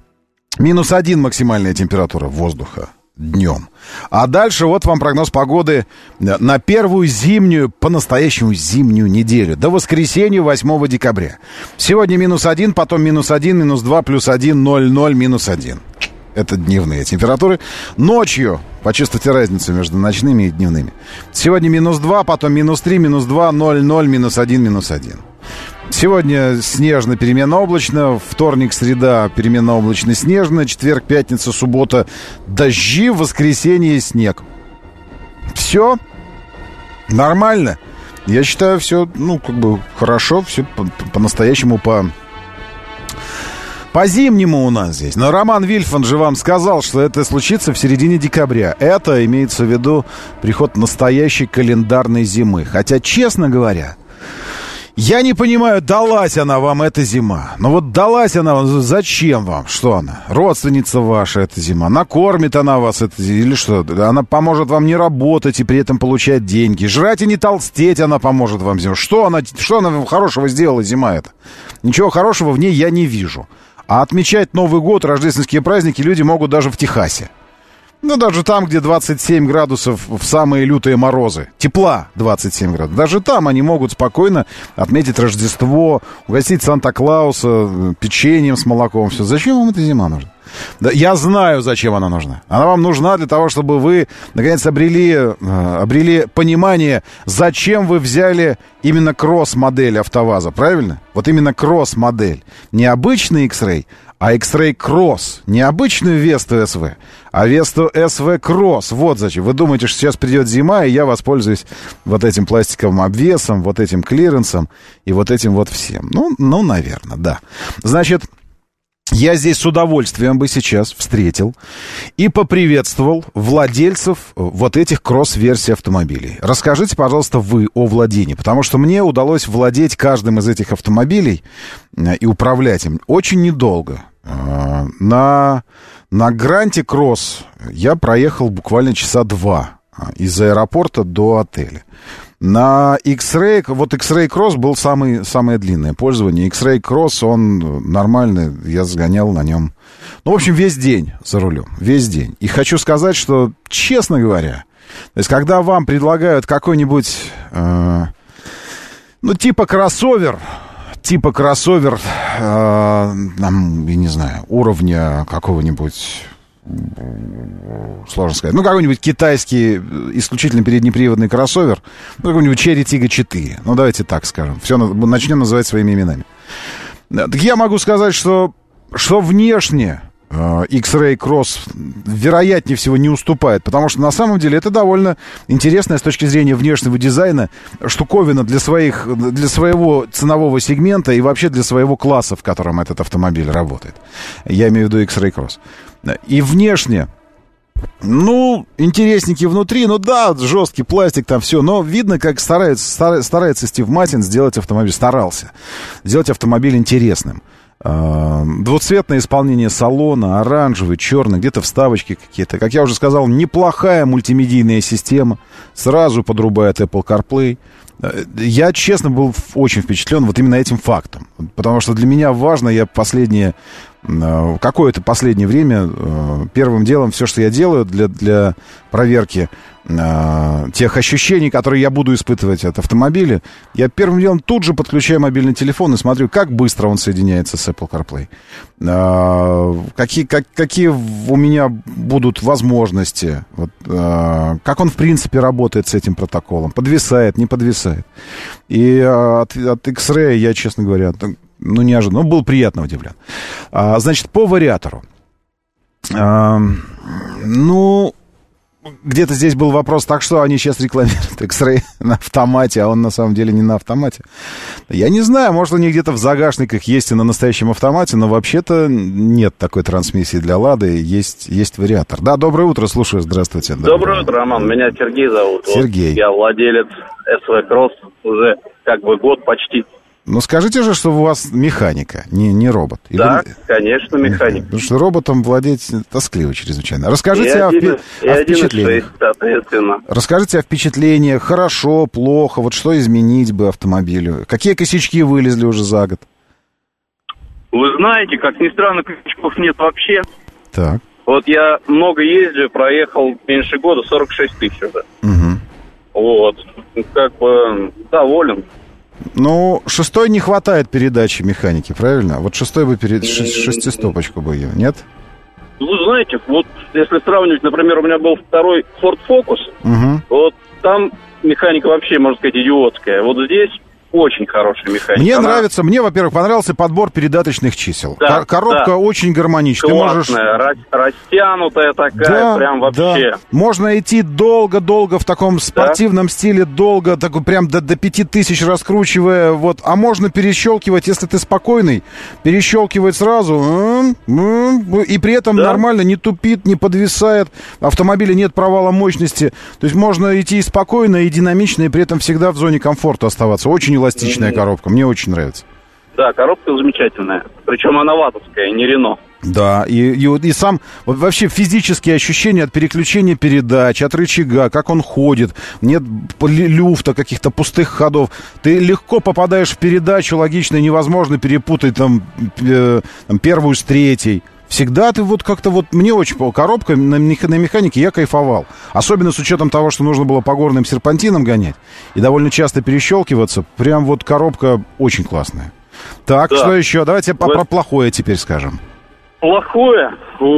-1 максимальная температура воздуха днем. А дальше вот вам прогноз погоды на первую зимнюю, по-настоящему зимнюю неделю. До воскресенья, 8 декабря. Сегодня -1, потом -1, -2, +1, 0, 0, -1. Это дневные температуры. Ночью, почувствуйте разницу между ночными и дневными. Сегодня -2, потом -3, -2, 0, 0, -1, -1. Сегодня снежно, переменно облачно. Вторник, среда, переменно облачно, снежно. Четверг, пятница, суббота дожди. В воскресенье снег. Все нормально. Я считаю, все, хорошо. Все по-настоящему по-зимнему у нас здесь. Но Роман Вильфанд же вам сказал, что это случится в середине декабря. Это имеется в виду приход настоящей календарной зимы. Хотя, честно говоря, я не понимаю, далась она вам эта зима. Но вот далась она вам, зачем вам? Что она? Родственница ваша эта зима. Накормит она вас эта зима или что? Она поможет вам не работать и при этом получать деньги. Жрать и не толстеть она поможет вам зимой. Что она вам хорошего сделала зима эта? Ничего хорошего в ней я не вижу. А отмечать Новый год, рождественские праздники люди могут даже в Техасе. Даже там, где 27 градусов в самые лютые морозы. Тепла 27 градусов. Даже там они могут спокойно отметить Рождество, угостить Санта-Клауса печеньем с молоком. Все. Зачем вам эта зима нужна? Да, я знаю, зачем она нужна. Она вам нужна для того, чтобы вы, наконец, обрели понимание, зачем вы взяли именно кросс-модель АвтоВАЗа. Правильно? Вот именно кросс-модель. Не обычный X-Ray, а X-Ray Cross. Не обычную Весту СВ, а Весту СВ Cross. Вот зачем. Вы думаете, что сейчас придет зима, и я воспользуюсь вот этим пластиковым обвесом, вот этим клиренсом и вот этим вот всем. Ну, наверное, да. Значит, я здесь с удовольствием бы сейчас встретил и поприветствовал владельцев вот этих кросс-версий автомобилей. Расскажите, пожалуйста, вы о владении, потому что мне удалось владеть каждым из этих автомобилей и управлять им очень недолго. На Гранте Кросс я проехал буквально часа 2 из аэропорта до отеля. На X-Ray, вот X-Ray Cross был самое длинное пользование. X-Ray Cross, он нормальный, я сгонял на нем. В общем, весь день за рулем, весь день. И хочу сказать, что, честно говоря, то есть, когда вам предлагают какой-нибудь, типа кроссовер, я не знаю, уровня какого-нибудь... Сложно сказать. Какой-нибудь китайский исключительно переднеприводный кроссовер. Какой-нибудь Cherry Tiggo 4. Давайте так скажем. Все, начнем называть своими именами. Так я могу сказать, что внешне X-Ray Cross вероятнее всего не уступает, потому что на самом деле это довольно интересная с точки зрения внешнего дизайна штуковина для своего ценового сегмента и вообще для своего класса, в котором этот автомобиль работает. Я имею в виду X-Ray Cross. И внешне, интересненький внутри, жесткий пластик, там все, но видно, как старается Стив Маттин старался сделать автомобиль интересным. Двуцветное исполнение салона, оранжевый, черный, где-то вставочки какие-то. Как я уже сказал, неплохая мультимедийная система, сразу подрубает Apple CarPlay. Я, честно, был очень впечатлен вот именно этим фактом, потому что для меня важно, я какое-то последнее время первым делом все, что я делаю для проверки тех ощущений, которые я буду испытывать от автомобиля, я первым делом тут же подключаю мобильный телефон и смотрю, как быстро он соединяется с Apple CarPlay, какие у меня будут возможности, как он в принципе работает с этим протоколом, подвисает, не подвисает. И от X-Ray я, честно говоря, неожиданно, был приятно удивлен. Значит, по вариатору. где-то здесь был вопрос, так что они сейчас рекламируют X-Ray на автомате, а он на самом деле не на автомате. Я не знаю, может, у них где-то в загашниках есть и на настоящем автомате, но вообще-то нет такой трансмиссии для «Лады», есть вариатор. Да, доброе утро, слушаю, здравствуйте. Доброе утро, Роман, меня Сергей зовут. Сергей. Вот, я владелец СВ Кросс уже как бы год почти. Ну, скажите же, что у вас механика, не робот. Да, конечно, механик. Потому что роботом владеть тоскливо чрезвычайно. Расскажите о впечатлениях. Соответственно. Расскажите о впечатлениях. Хорошо, плохо. Вот что изменить бы автомобилю? Какие косячки вылезли уже за год? Вы знаете, как ни странно, косячков нет вообще. Так. Вот я много ездил, проехал меньше года, 46 тысяч уже. Угу. Вот. Как бы доволен. Ну, шестой не хватает передачи механики, правильно? Вот шестой бы шестистопочку бы ее, нет? Вы знаете, вот если сравнивать, например, у меня был второй Ford Focus, вот там механика вообще, можно сказать, идиотская. Вот здесь очень хорошая механика. Мне нравится, во-первых, понравился подбор передаточных чисел. Да, коробка очень гармоничная. Классная, растянутая такая, прям вообще. Да. Можно идти долго-долго в таком спортивном стиле, долго, такой прям до 5000 раскручивая, вот. А можно перещелкивать, если ты спокойный, перещелкивать сразу, и при этом нормально, не тупит, не подвисает, автомобиля нет провала мощности. То есть можно идти спокойно и динамично, и при этом всегда в зоне комфорта оставаться. Очень эластичная коробка, мне очень нравится. Да, коробка замечательная. Причем она ватовская, не Рено. Да, и сам, вот вообще физические ощущения от переключения передач, от рычага, как он ходит, нет люфта, каких-то пустых ходов. Ты легко попадаешь в передачу, логично, невозможно перепутать там первую с третьей. Всегда ты вот как-то вот... Мне очень... Коробка на механике я кайфовал. Особенно с учетом того, что нужно было по горным серпантинам гонять. И довольно часто перещелкиваться. Прям вот коробка очень классная. Так, что еще? Давайте про плохое теперь скажем. Плохое?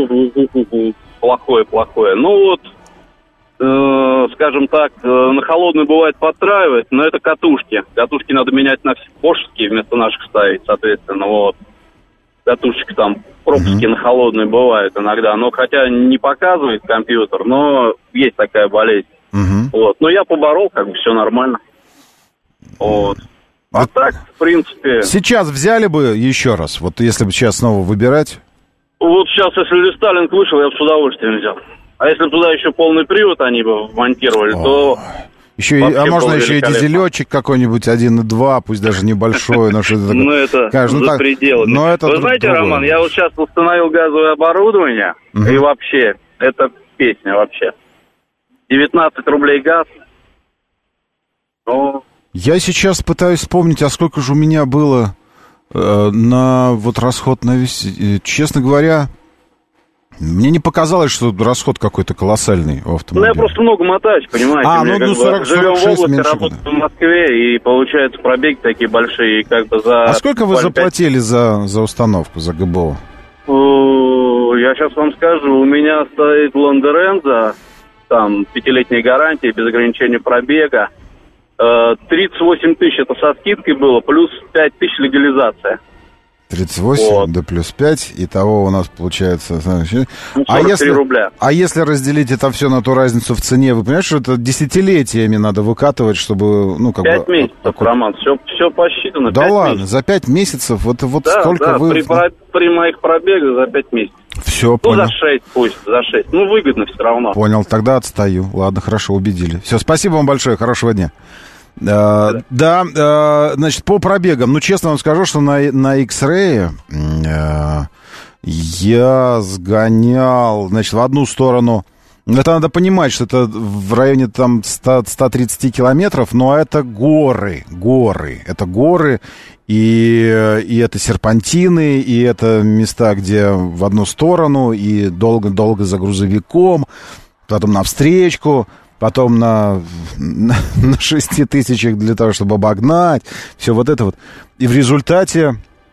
Плохое. Ну вот, скажем так, на холодную бывает подтраивает, но это катушки. Катушки надо менять на бошевские вместо наших ставить, соответственно, вот. Катушек там, пропуски на холодную бывают иногда. Но хотя не показывает компьютер, но есть такая болезнь. Вот. Но я поборол, как бы все нормально. Вот. А так, в принципе... Сейчас взяли бы еще раз, вот если бы сейчас снова выбирать? Вот сейчас, если рестайлинг вышел, я бы с удовольствием взял. А если туда еще полный привод они бы монтировали, то... Еще можно еще и дизелечек какой-нибудь 1.2, пусть даже небольшой. Но что-то такое. Ну, это за пределами. Вы знаете, Роман, я вот сейчас установил газовое оборудование, и вообще, это песня вообще. 19 рублей газ. Ну... Я сейчас пытаюсь вспомнить, а сколько же у меня было на вот расход на весь... Честно говоря... Мне не показалось, что расход какой-то колоссальный у автомобиля. Ну, я просто много мотаюсь, понимаете. 40, живем в области, работаем в Москве, и получается пробеги такие большие, и как бы за... А сколько вы заплатили за установку, за ГБО? Я сейчас вам скажу, у меня стоит Ландеренза, там 5-летняя гарантия, без ограничения пробега. 38 тысяч это со скидкой было, плюс 5 тысяч легализация. 38, вот. Да плюс 5, итого у нас получается... 43 рубля. А если разделить это все на ту разницу в цене, вы понимаете, что это десятилетиями надо выкатывать, чтобы... 5 месяцев, Роман, все посчитано. Да ладно, месяцев. За 5 месяцев, вот да, сколько вы... При моих пробегах за 5 месяцев. Все, понял. За 6 пусть, за 6. Выгодно все равно. Понял, тогда отстаю. Ладно, хорошо, убедили. Все, спасибо вам большое, хорошего дня. Значит, по пробегам, честно вам скажу, что на X-Ray я сгонял, значит, в одну сторону, это надо понимать, что это в районе там 130 километров, но это горы, это горы, и это серпантины, и это места, где в одну сторону, и долго-долго за грузовиком, потом на встречку, потом на 6 тысячах для того, чтобы обогнать, все вот это вот. И в результате,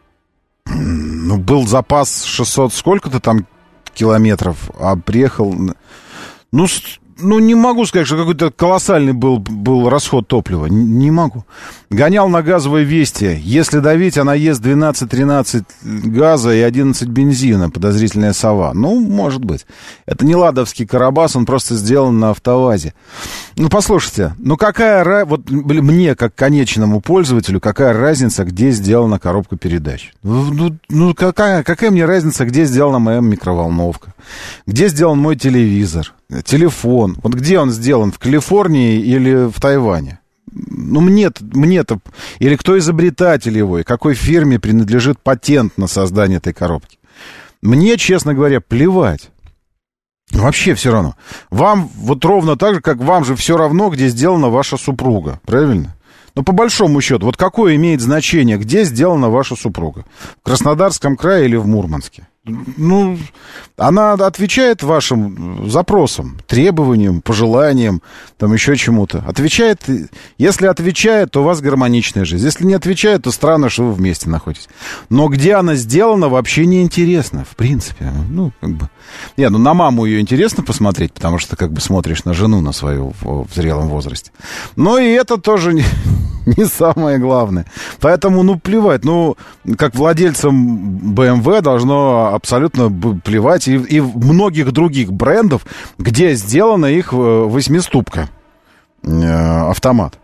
был запас 600 сколько-то там километров, а приехал, не могу сказать, что какой-то колоссальный был расход топлива. Не могу. Гонял на газовой Весте. Если давить, она ест 12-13 газа и 11 бензина. Подозрительная сова. Может быть. Это не ладовский Карабас, он просто сделан на АвтоВАЗе. Послушайте, вот мне, как конечному пользователю, какая разница, где сделана коробка передач? Какая мне разница, где сделана моя микроволновка? Где сделан мой телевизор? Телефон. Вот где он сделан? В Калифорнии или в Тайване? Мне-то... Или кто изобретатель его, и какой фирме принадлежит патент на создание этой коробки? Мне, честно говоря, плевать. Вообще все равно. Вам вот ровно так же, как вам же все равно, где сделана ваша супруга. Правильно? По большому счету, вот какое имеет значение, где сделана ваша супруга? В Краснодарском крае или в Мурманске? Она отвечает вашим запросам, требованиям, пожеланиям, еще чему-то. Отвечает. Если отвечает, то у вас гармоничная жизнь. Если не отвечает, то странно, что вы вместе находитесь. Но где она сделана, вообще не интересно, в принципе. На маму ее интересно посмотреть, потому что смотришь на жену на свою в зрелом возрасте. Но и это тоже не самое главное. Поэтому, плевать. Как владельцам BMW должно абсолютно плевать. И многих других брендов, где сделана их 8-ступка автомат.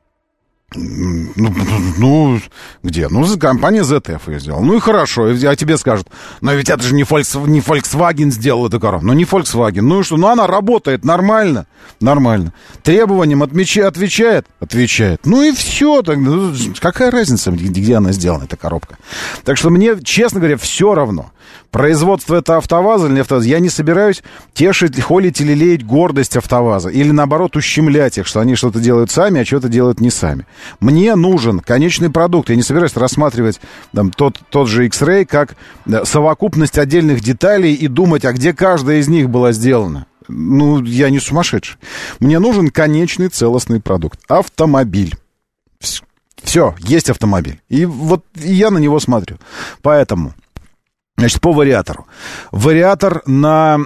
Где? Компания ZF ее сделала. И хорошо, а тебе скажут, но ведь это же не Volkswagen сделал эту коробку. Не Volkswagen. И что? Она работает нормально. Нормально. Требованиям отвечает? Отвечает. И все. Какая разница, где она сделана, эта коробка? Так что мне, честно говоря, все равно. Производство это АвтоВАЗа или не АвтоВАЗа. Я не собираюсь тешить, холить или леять гордость АвтоВАЗа. Или, наоборот, ущемлять их, что они что-то делают сами, а что-то делают не сами. Мне нужен конечный продукт. Я не собираюсь рассматривать тот же X-Ray как совокупность отдельных деталей и думать, а где каждая из них была сделана. Я не сумасшедший. Мне нужен конечный целостный продукт. Автомобиль. Все, есть автомобиль. И я на него смотрю. Поэтому... Значит, по вариатору. Вариатор на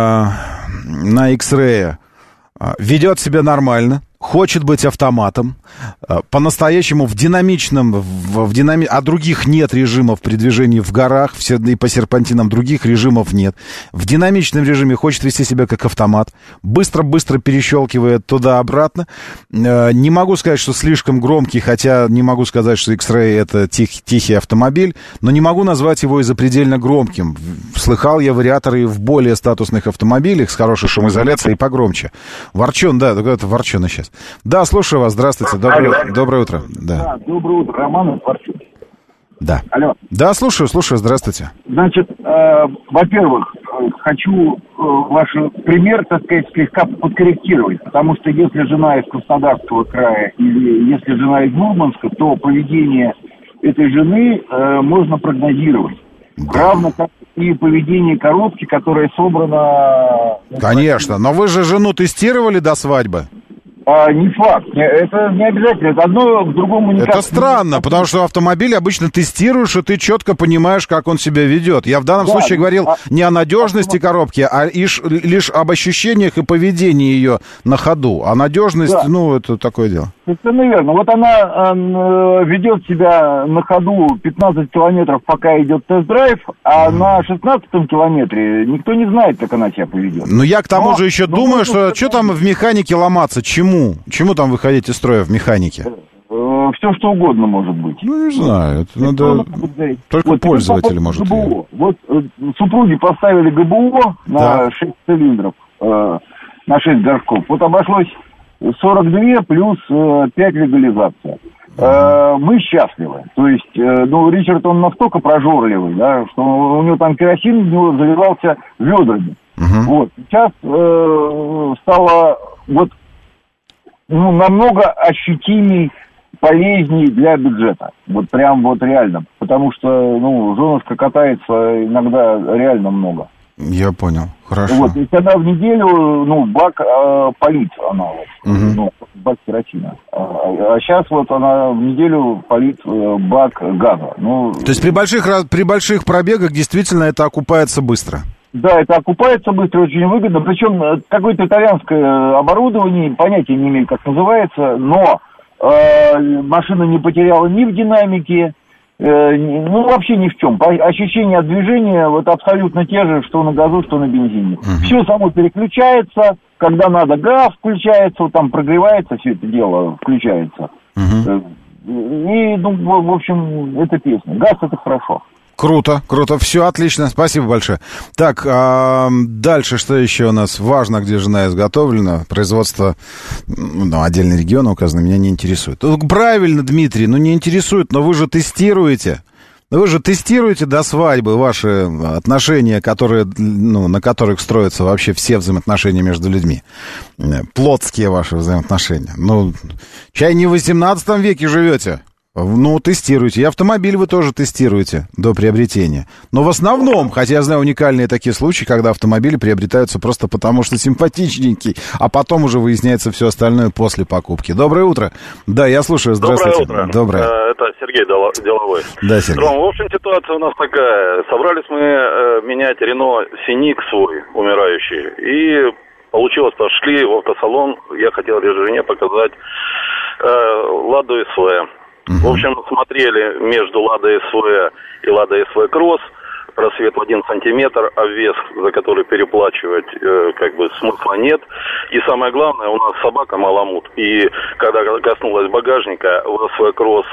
X-Ray ведет себя нормально, хочет быть автоматом, по-настоящему в динамичном, а других нет режимов при движении в горах, и по серпантинам других режимов нет. В динамичном режиме хочет вести себя как автомат, быстро-быстро перещелкивает туда-обратно. Не могу сказать, что слишком громкий, хотя не могу сказать, что X-Ray это тихий автомобиль, но не могу назвать его и запредельно громким. Слыхал я вариаторы и в более статусных автомобилях с хорошей шумоизоляцией и погромче. Ворчун, да, это Ворчун сейчас. Да, слушаю вас, здравствуйте, доброе утро. Да, доброе утро, Роман Ворчун. Да. Алло. Да, слушаю, здравствуйте. Значит, во-первых, хочу ваш пример, так сказать, слегка подкорректировать, потому что если жена из Краснодарского края или если жена из Мурманска, то поведение этой жены можно прогнозировать. Да. Равно как и поведение коробки, которая собрана... Конечно, но вы же жену тестировали до свадьбы? Не факт. Это не обязательно. Это одно к другому никак. Это странно, потому что автомобиль обычно тестируешь, и ты четко понимаешь, как он себя ведет. Я в данном случае говорил не о надежности коробки, а лишь об ощущениях и поведении ее на ходу. А надежность, это такое дело. Совершенно верно. Вот она ведет себя на ходу 15 километров, пока идет тест-драйв, а на 16-м километре никто не знает, как она себя поведет. Я к тому же еще думаю, что там в механике ломаться? Чему там выходить из строя в механике? Все, что угодно может быть. Не знаю. Это надо... Только пользователь может. ГБО. Вот супруги поставили ГБО на 6 цилиндров, на 6 горшков. Вот обошлось 42 плюс 5 легализация. Мы счастливы. То есть, Ричард, он настолько прожорливый, да, что у него там керосин в него заливался ведрами. Вот. Сейчас стало намного ощутимей, полезней для бюджета. Вот прям реально. Потому что, женушка катается иногда реально много. Я понял. Хорошо. И когда в неделю, бак палит она, бак керосина. А сейчас она в неделю палит бак газа. То есть при больших пробегах действительно это окупается быстро? Да, это окупается быстро, очень выгодно. Причем какое-то итальянское оборудование, понятия не имею, как называется, но машина не потеряла ни в динамике, ну, вообще ни в чем. Ощущения от движения вот абсолютно те же, что на газу, что на бензине. Все само переключается, когда надо, газ включается, вот там прогревается, все это дело включается. И, ну, в общем, это песня. Газ — это хорошо. Круто, круто, все отлично, спасибо большое. Так, дальше что еще у нас важно, где жена изготовлена? Производство, ну, отдельные регионы указаны, меня не интересует. Правильно, Дмитрий, ну не интересует, но вы же тестируете. Вы же тестируете до свадьбы ваши отношения, которые, ну, на которых строятся вообще все взаимоотношения между людьми. Плотские ваши взаимоотношения. Ну, чай не в 18 веке живете. Ну, тестируйте. И автомобиль вы тоже тестируете до приобретения. Но в основном, хотя я знаю уникальные такие случаи, когда автомобили приобретаются просто потому, что симпатичненький, а потом уже выясняется все остальное после покупки. Доброе утро. Да, я слушаю. Здравствуйте. Доброе утро. Доброе. Это Сергей Деловой. Да, Сергей. Ром, в общем, ситуация у нас такая. Собрались мы менять Рено Сеник свой, умирающий. И получилось, пошли в автосалон. Я хотел жене показать Ладу СВ. В общем, смотрели между Лада СВ и Лада СВ Кросс, просвет в 1 сантиметр, а вес, за который переплачивать, как бы смысла нет. И самое главное, у нас собака маламут. И когда коснулась багажника, в СВ Кросс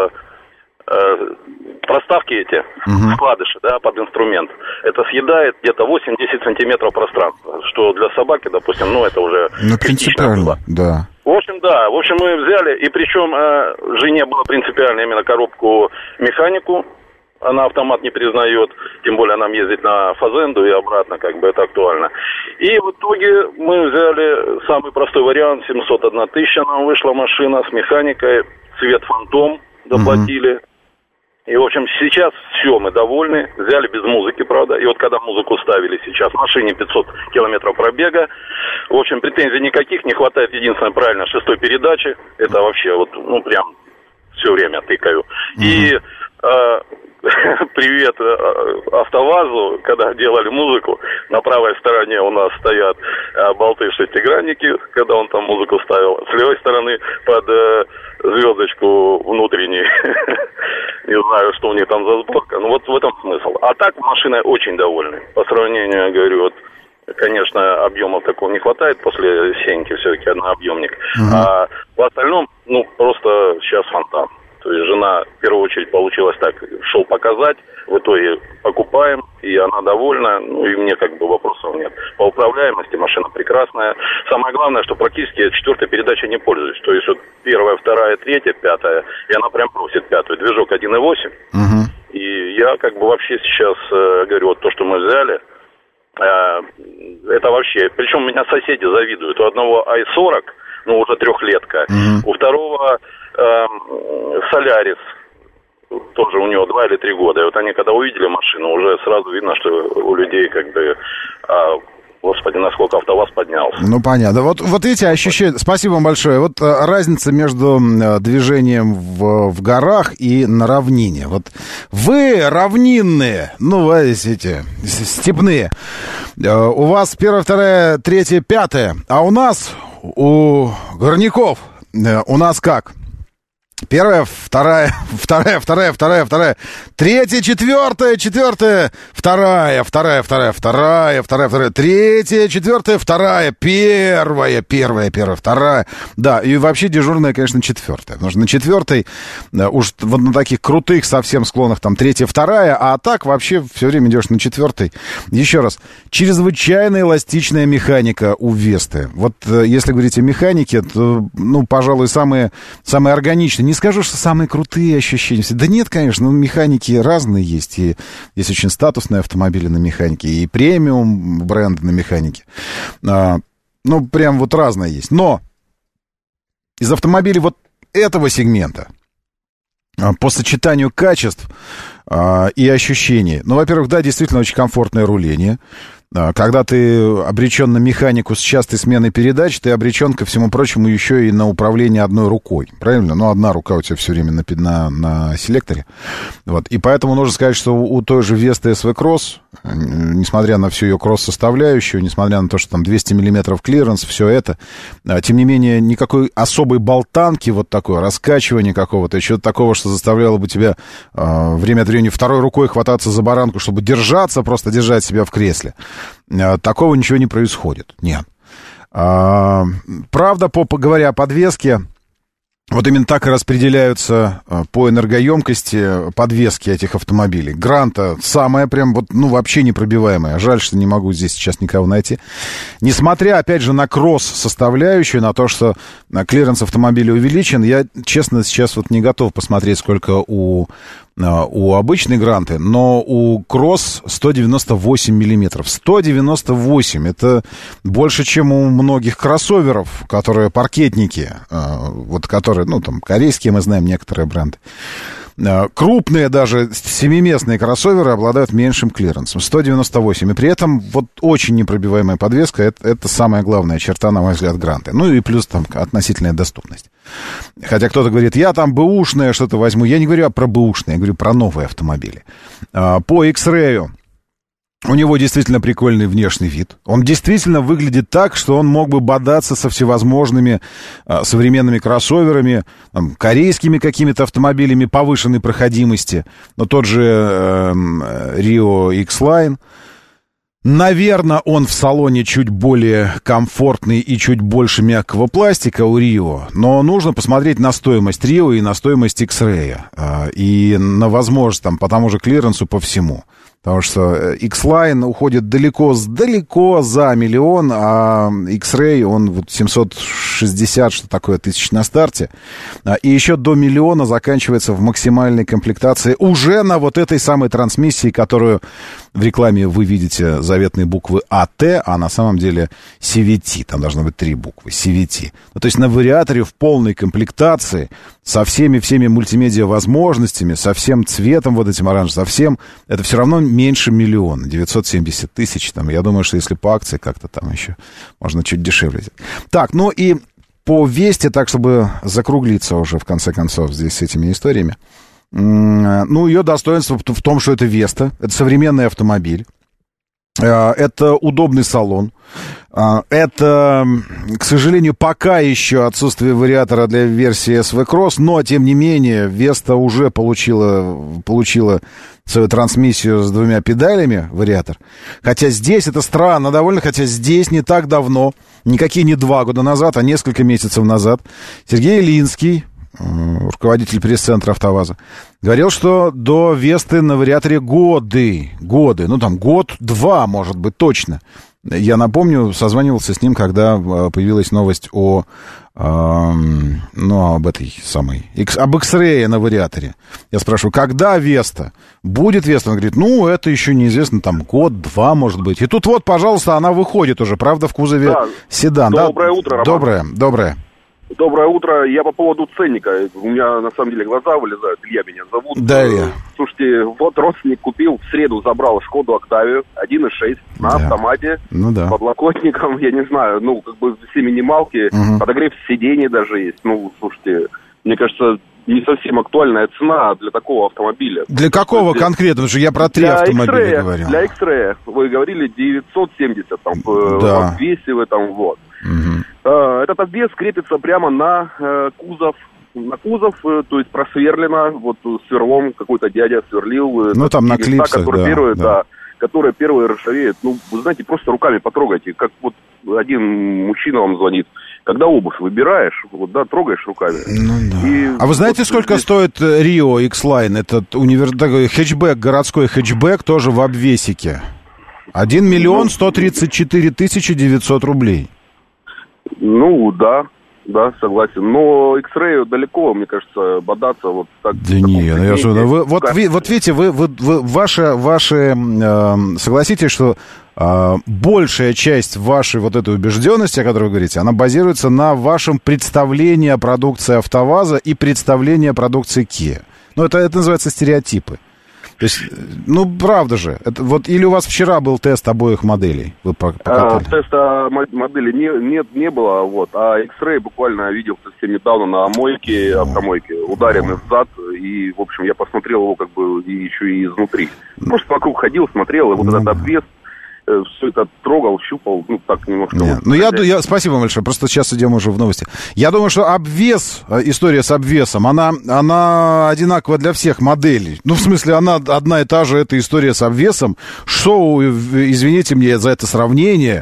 проставки эти, вкладыши, да, под инструмент, это съедает где-то 8-10 сантиметров пространства, что для собаки, допустим, ну, это уже... Ну, принципиально, да. В общем, да, в общем, мы взяли, и причем жене было принципиально именно коробку механику, она автомат не признает, тем более нам ездить на Фазенду и обратно, как бы это актуально. И в итоге мы взяли самый простой вариант, 701 тысяча нам вышла машина с механикой, цвет Фантом доплатили. И, в общем, сейчас все, мы довольны. Взяли без музыки, правда. И вот когда музыку ставили сейчас, в машине 500 километров пробега. В общем, претензий никаких. Не хватает единственной правильно 6-й передачи. Это вообще вот, ну, прям все время тыкаю. И привет АвтоВАЗу, когда делали музыку, на правой стороне у нас стоят болты-шестигранники, когда он там музыку ставил. С левой стороны под звездочку внутренней. Не знаю, что у них там за сборка. Ну, вот в этом смысл. А так машиной очень довольны. По сравнению, я говорю, вот, конечно, объемов такого не хватает после Сеньки, все-таки однообъемник. А в остальном, ну, просто сейчас фонтан. То есть жена, в первую очередь, получилось так, шел показать, в итоге покупаем, и она довольна, ну, и мне как бы вопросов нет. По управляемости машина прекрасная. Самое главное, что практически я 4-й передачей не пользуюсь. То есть вот 1-я, 2-я, 3-я, 5-я, и она прям просит 5-ю. Движок 1.8. И я как бы вообще сейчас говорю, вот то, что мы взяли, это вообще... Причем меня соседи завидуют. У одного i40, ну, уже 3-летка, у второго... Солярис, тоже у него 2 или 3 года. И вот они, когда увидели машину, уже сразу видно, что у людей как бы... Господи, насколько АвтоВАЗ поднялся. Ну, понятно. Вот эти ощущения... Спасибо вам большое. Вот разница между движением в горах и на равнине. Вот вы равнинные, ну, эти степные. У вас 1-я, 2-я, 3-я, 5-я. А у нас, у горняков, у нас как? 1-я, 2-я, 2-я, 2-я, 2-я, 2-я, 3-я, 4-я, 4-я, 2-я, 2-я, 2-я, 2-я, 2-я, 2-я, 3-я, 4-я, 2-я, 1-я, 1-я, 1-я, 2-я. Да, и вообще дежурная, конечно, 4-я. Потому что на 4-й уж вот на таких крутых совсем склонах там 3-я, 2-я, а так вообще все время идешь на 4-й. Еще раз, чрезвычайно эластичная механика у Весты. Вот если говорить о механике, то, ну, пожалуй, самые органичные. Не скажу, что самые крутые ощущения. Да нет, конечно, механики разные есть. И есть очень статусные автомобили на механике, и премиум бренды на механике. Ну, прям вот разное есть. Но из автомобилей вот этого сегмента по сочетанию качеств и ощущений. Ну, во-первых, да, действительно очень комфортное руление. Когда ты обречен на механику с частой сменой передач, ты обречен, ко всему прочему, еще и на управление одной рукой. Правильно? Ну, одна рука у тебя все время на селекторе. Вот. И поэтому нужно сказать, что у той же Vestas SV Cross, несмотря на всю ее кросс-составляющую, несмотря на то, что там 200 мм клиренс, все это, тем не менее, никакой особой болтанки, вот такое раскачивание какого-то, чего-то такого, что заставляло бы тебя время от времени второй рукой хвататься за баранку, чтобы держаться, просто держать себя в кресле. Такого ничего не происходит. Нет. Правда, говоря о подвеске, вот именно так и распределяются по энергоемкости подвески этих автомобилей. Гранта самая прям вот, ну, вообще непробиваемая. Жаль, что не могу здесь сейчас никого найти. Несмотря, опять же, на кросс-составляющую, на то, что клиренс автомобиля увеличен, я, честно, сейчас вот не готов посмотреть, сколько у обычной Гранты, но у Кросс 198 миллиметров. 198, это больше, чем у многих кроссоверов, которые паркетники, вот которые, ну, там, корейские, мы знаем, некоторые бренды. Крупные даже семиместные кроссоверы обладают меньшим клиренсом, 198. И при этом вот очень непробиваемая подвеска, это самая главная черта, на мой взгляд, Гранты. Ну и плюс там относительная доступность. Хотя кто-то говорит, я там бэушное что-то возьму. Я не говорю про бэушные, я говорю про новые автомобили. По X-Ray у него действительно прикольный внешний вид. Он действительно выглядит так, что он мог бы бодаться со всевозможными современными кроссоверами, там, корейскими какими-то автомобилями повышенной проходимости. Но тот же Rio X-Line. Наверное, он в салоне чуть более комфортный и чуть больше мягкого пластика у Rio, но нужно посмотреть на стоимость Rio и на стоимость X-Ray, и на возможность там, по тому же клиренсу, по всему. Потому что X-Line уходит далеко за миллион, а X-Ray, он вот 760, что такое, тысяч на старте. И еще до миллиона заканчивается в максимальной комплектации уже на вот этой самой трансмиссии, которую в рекламе вы видите заветные буквы АТ, а на самом деле CVT. Там должно быть 3 буквы, CVT. Ну, то есть на вариаторе в полной комплектации, со всеми мультимедиа возможностями, со всем цветом вот этим оранжевым, со всем, это все равно меньше миллиона, 970 тысяч. Там, я думаю, что если по акции как-то там еще можно чуть дешевле. Так, ну и по Весте, так, чтобы закруглиться уже в конце концов здесь с этими историями. Ну, ее достоинство в том, что это Веста, это современный автомобиль. Это удобный салон. Это, к сожалению, пока еще отсутствие вариатора для версии SV Cross, но, тем не менее, Веста уже получила свою трансмиссию с 2 педалями, вариатор. Хотя здесь, это странно довольно, хотя здесь не так давно, никакие не 2 года назад, а несколько месяцев назад, Сергей Илинский, руководитель пресс-центра АвтоВАЗа, говорил, что до Весты на вариаторе годы, ну там год-два, может быть, точно. Я напомню, созванивался с ним, когда появилась новость об этой самой, об X-Ray на вариаторе. Я спрашиваю, когда Веста? Будет Веста? Он говорит, ну, это еще неизвестно, там, год-два, может быть. И тут вот, пожалуйста, она выходит уже, правда, в кузове седан. Доброе утро, Роман. Доброе. Доброе утро. Я по поводу ценника. У меня, на самом деле, глаза вылезают. Илья меня зовут. Да, Илья. Слушайте, вот родственник купил, в среду забрал Шкоду Октавию 1.6 на автомате. Ну да. С подлокотником, я не знаю, ну, как бы все минималки, подогрев сидений даже есть. Ну, слушайте, мне кажется, не совсем актуальная цена для такого автомобиля. Для какого конкретно? Потому что я про 3 автомобиля говорил. Для X-Ray. Вы говорили 970, там, в обвесе в этом, вот. Этот обвес крепится прямо на кузов. На кузов, то есть просверлено, вот сверлом какой-то дядя сверлил. Ну, там на клипсах, которые первые ржавеют. Ну, вы знаете, просто руками потрогайте. Как вот один мужчина вам звонит. Когда обувь выбираешь, вот, да, трогаешь руками. Ну, да. А вы знаете, вот сколько стоит Rio X-Line? Этот такой хэтчбэк, городской хэтчбэк, тоже в обвесике. 1 миллион 134 тысячи 900 рублей. Ну, да, согласен. Но X-Ray далеко, мне кажется, бодаться вот так. Да нет, вот видите, ваши согласитесь, что большая часть вашей вот этой убежденности, о которой вы говорите, она базируется на вашем представлении о продукции АвтоВАЗа и представлении о продукции Kia. Ну, это называется стереотипы. То есть, ну, правда же. Это вот, или у вас вчера был тест обоих моделей? Вы теста модели не было, вот. А X-Ray буквально видел совсем недавно на автомойке, ударенный в зад. И, в общем, я посмотрел его как бы еще и изнутри. Просто вокруг ходил, смотрел, и вот этот обвес, все это трогал, щупал, ну, так немножко. Нет. Ну, я спасибо большое, просто сейчас идем уже в новости. Я думаю, что обвес, история с обвесом, она одинаковая для всех моделей. Ну, в смысле, она одна и та же, эта история с обвесом. Что, извините мне за это сравнение,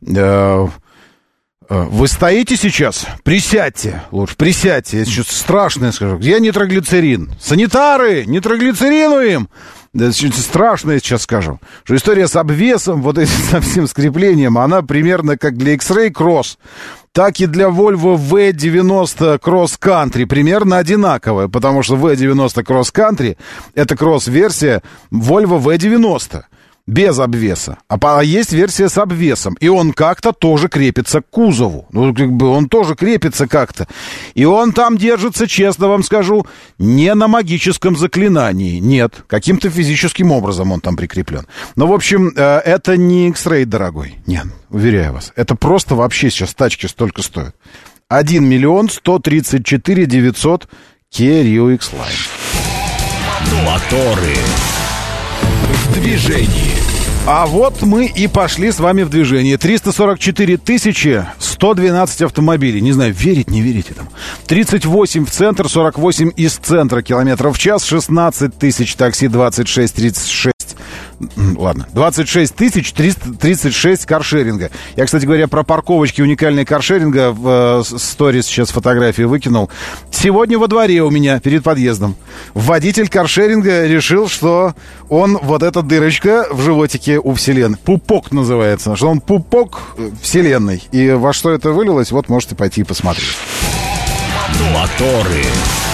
вы стоите сейчас? Присядьте, лучше, присядьте. Я сейчас страшное скажу. Где нитроглицерин? Санитары, нитроглицеринуем! Да, страшно я сейчас скажу, что история с обвесом, вот этим со всем скреплением, она примерно как для X-Ray Cross, так и для Volvo V90 Cross Country примерно одинаковая, потому что V90 Cross Country — это кросс-версия Volvo V90. Без обвеса. А есть версия с обвесом. И он как-то тоже крепится к кузову. Ну, как бы он тоже крепится как-то. И он там держится, честно вам скажу, не на магическом заклинании. Нет. Каким-то физическим образом он там прикреплен. Но, в общем, это не X-Ray, дорогой. Нет, уверяю вас. Это просто вообще сейчас тачки столько стоят. 1 миллион 134 900 Kia Rio X-Line. Моторы. В движении. А вот мы и пошли с вами в движение. 344 112 автомобилей. Не знаю, верить, не верить этому. 38 в центр, 48 из центра километров в час. 16 тысяч такси, 26, 36. Ладно, 26 336 каршеринга. Я, кстати говоря, про парковочки уникальные каршеринга в сторис сейчас фотографии выкинул. Сегодня во дворе у меня, перед подъездом, водитель каршеринга решил, что он, вот эта дырочка в животике у вселенной, пупок называется, что он пупок вселенной. И во что это вылилось, вот можете пойти и посмотреть. Моторы.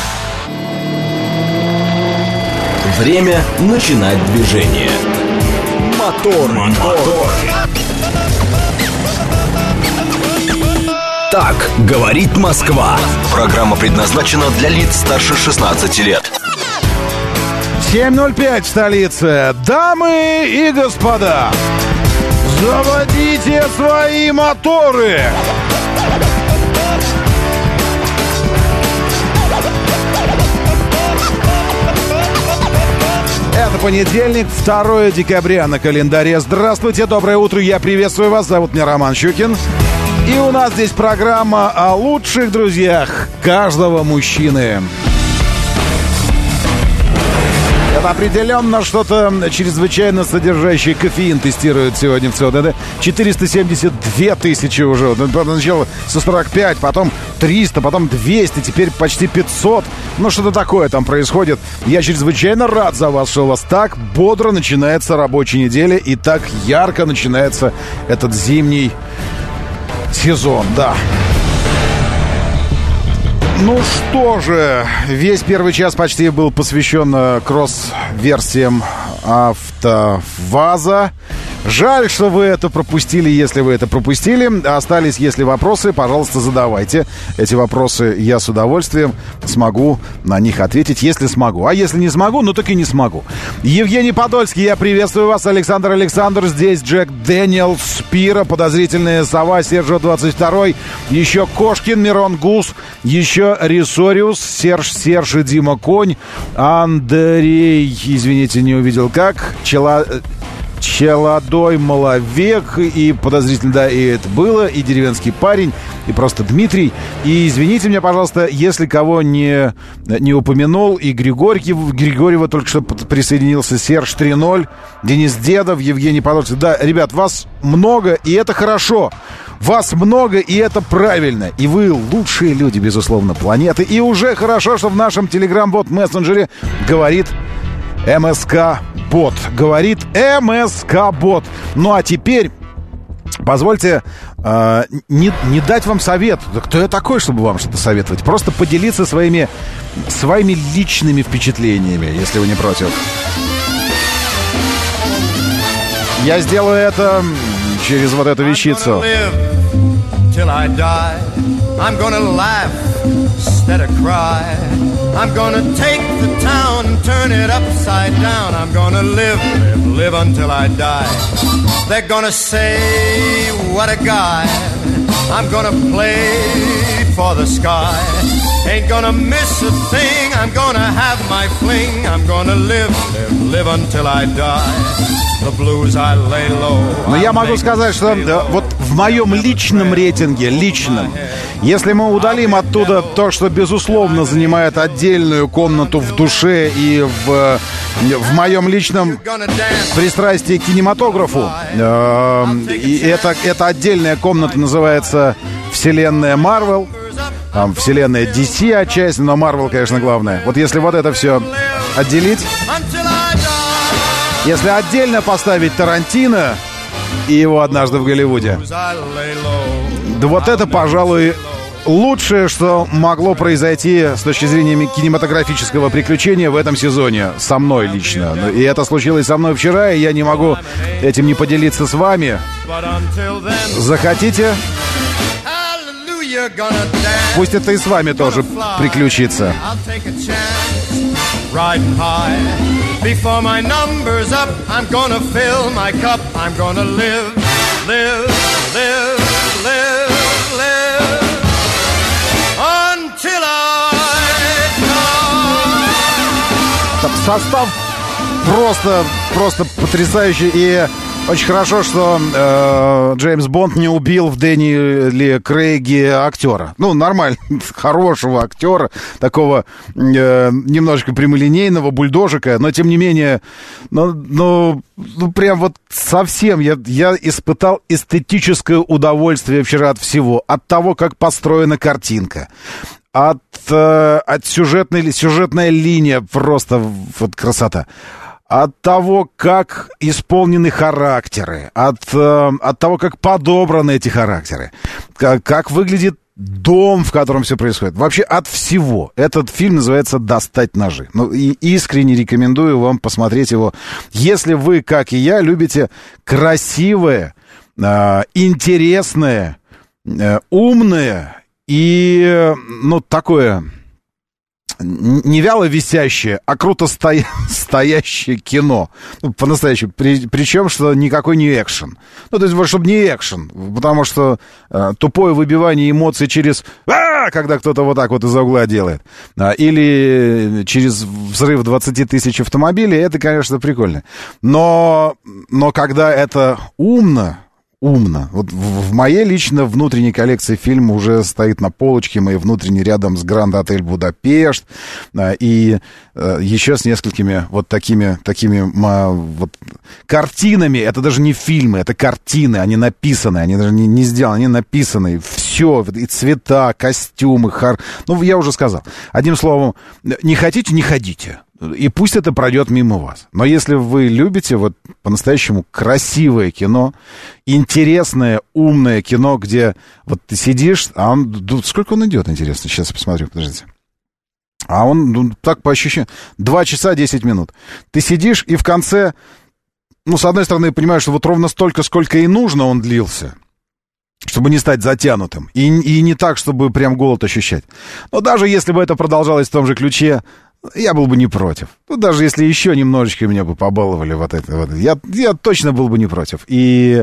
Время начинать движение. Мотор. Так говорит Москва. Программа предназначена для лиц старше 16 лет. 7:05 в столице. Дамы и господа, заводите свои моторы. Это понедельник, 2 декабря на календаре. Здравствуйте, доброе утро, я приветствую вас. Зовут меня Роман Щукин. И у нас здесь программа о лучших друзьях каждого мужчины. Это определенно что-то чрезвычайно содержащее. Кофеин тестируют сегодня в ЦОДД. 472 тысячи уже. Сначала со 45, потом 300, потом 200, теперь почти 500. Ну, что-то такое там происходит. Я чрезвычайно рад за вас, что у вас так бодро начинается рабочая неделя и так ярко начинается этот зимний сезон, да. Ну что же, весь первый час почти был посвящен кросс-версиям АвтоВАЗа. Жаль, что вы это пропустили, если вы это пропустили. Остались, если вопросы, пожалуйста, задавайте. Эти вопросы я с удовольствием смогу на них ответить, если смогу. А если не смогу, ну так и не смогу. Евгений Подольский, я приветствую вас. Александр, здесь Джек Дэниел, Спира, подозрительная сова, Сержио 22, еще Кошкин, Мирон Гус, еще Рисориус, Серж и Дима Конь, Андрей, извините, не увидел как, Челодой Маловек и подозрительно, да, и это было, и деревенский парень, и просто Дмитрий. И извините меня, пожалуйста, если кого не упомянул, и Григорьева только что присоединился, Серж 3.0, Денис Дедов, Евгений Подольский. Да, ребят, вас много, и это хорошо. Вас много, и это правильно. И вы лучшие люди, безусловно, планеты. И уже хорошо, что в нашем Telegram-бот-мессенджере говорит МСК-бот. Говорит МСК-бот. Ну, а теперь позвольте не дать вам совет. Да кто я такой, чтобы вам что-то советовать? Просто поделиться своими личными впечатлениями, если вы не против. Я сделаю это через вот эту вещицу. I'm gonna take the town and turn it upside down. I'm gonna live, live, live until I die. They're gonna say, what a guy. I'm gonna play for the sky. Ain't gonna miss a thing. I'm gonna have my fling. I'm gonna live, live, live until I die. The blues I lay low. Но я могу сказать, что вот в моем личном рейтинге, личном, если мы удалим оттуда то, что, безусловно, занимает отдельную комнату в душе и в моем личном пристрастии к кинематографу, и это отдельная комната называется «Вселенная Марвел», там вселенная DC отчасти, но Марвел, конечно, главное. Вот если вот это все отделить, если отдельно поставить Тарантино и его «Однажды в Голливуде», да вот это, пожалуй, лучшее, что могло произойти с точки зрения кинематографического приключения в этом сезоне со мной лично. И это случилось со мной вчера, и я не могу этим не поделиться с вами. Захотите? Пусть это и с вами тоже приключится. Состав просто потрясающий. И очень хорошо, что Джеймс Бонд не убил в Дэниеле Крейге актера. Ну, нормально, хорошего актера, такого немножечко прямолинейного бульдожика, но тем не менее, ну прям вот совсем я испытал эстетическое удовольствие вчера от всего. От того, как построена картинка. От сюжетная линия, просто вот красота. От того, как исполнены характеры, от того, как подобраны эти характеры, как выглядит дом, в котором все происходит. Вообще от всего. Этот фильм называется «Достать ножи». Ну, и искренне рекомендую вам посмотреть его, если вы, как и я, любите красивое, интересное, умное и, ну, такое... не вяло висящее, а круто стоящее кино. Ну, по-настоящему. Причем, что никакой не экшен. Ну, то есть, вот, чтобы не экшен. Потому что тупое выбивание эмоций через... когда кто-то вот так вот из-за угла делает. Или через взрыв 20 тысяч автомобилей, это, конечно, прикольно. Но когда это умно... Вот в моей лично внутренней коллекции фильм уже стоит на полочке моей внутренней рядом с Гранд Отель Будапешт и еще с несколькими вот такими вот картинами. Это даже не фильмы, это картины, они написаны, они даже не сделаны, они написаны. Все, и цвета, костюмы, ну, я уже сказал. Одним словом, не хотите, не ходите. И пусть это пройдет мимо вас. Но если вы любите вот по-настоящему красивое кино, интересное, умное кино, где вот ты сидишь, а он... Сколько он идет, интересно? Сейчас я посмотрю, подождите. А он, ну, так по ощущениям, 2 часа 10 минут. Ты сидишь, и в конце, ну, с одной стороны, понимаешь, что вот ровно столько, сколько и нужно, он длился, чтобы не стать затянутым. И не так, чтобы прям голод ощущать. Но даже если бы это продолжалось в том же ключе, я был бы не против. Ну, даже если еще немножечко меня бы побаловали вот это. Я точно был бы не против. И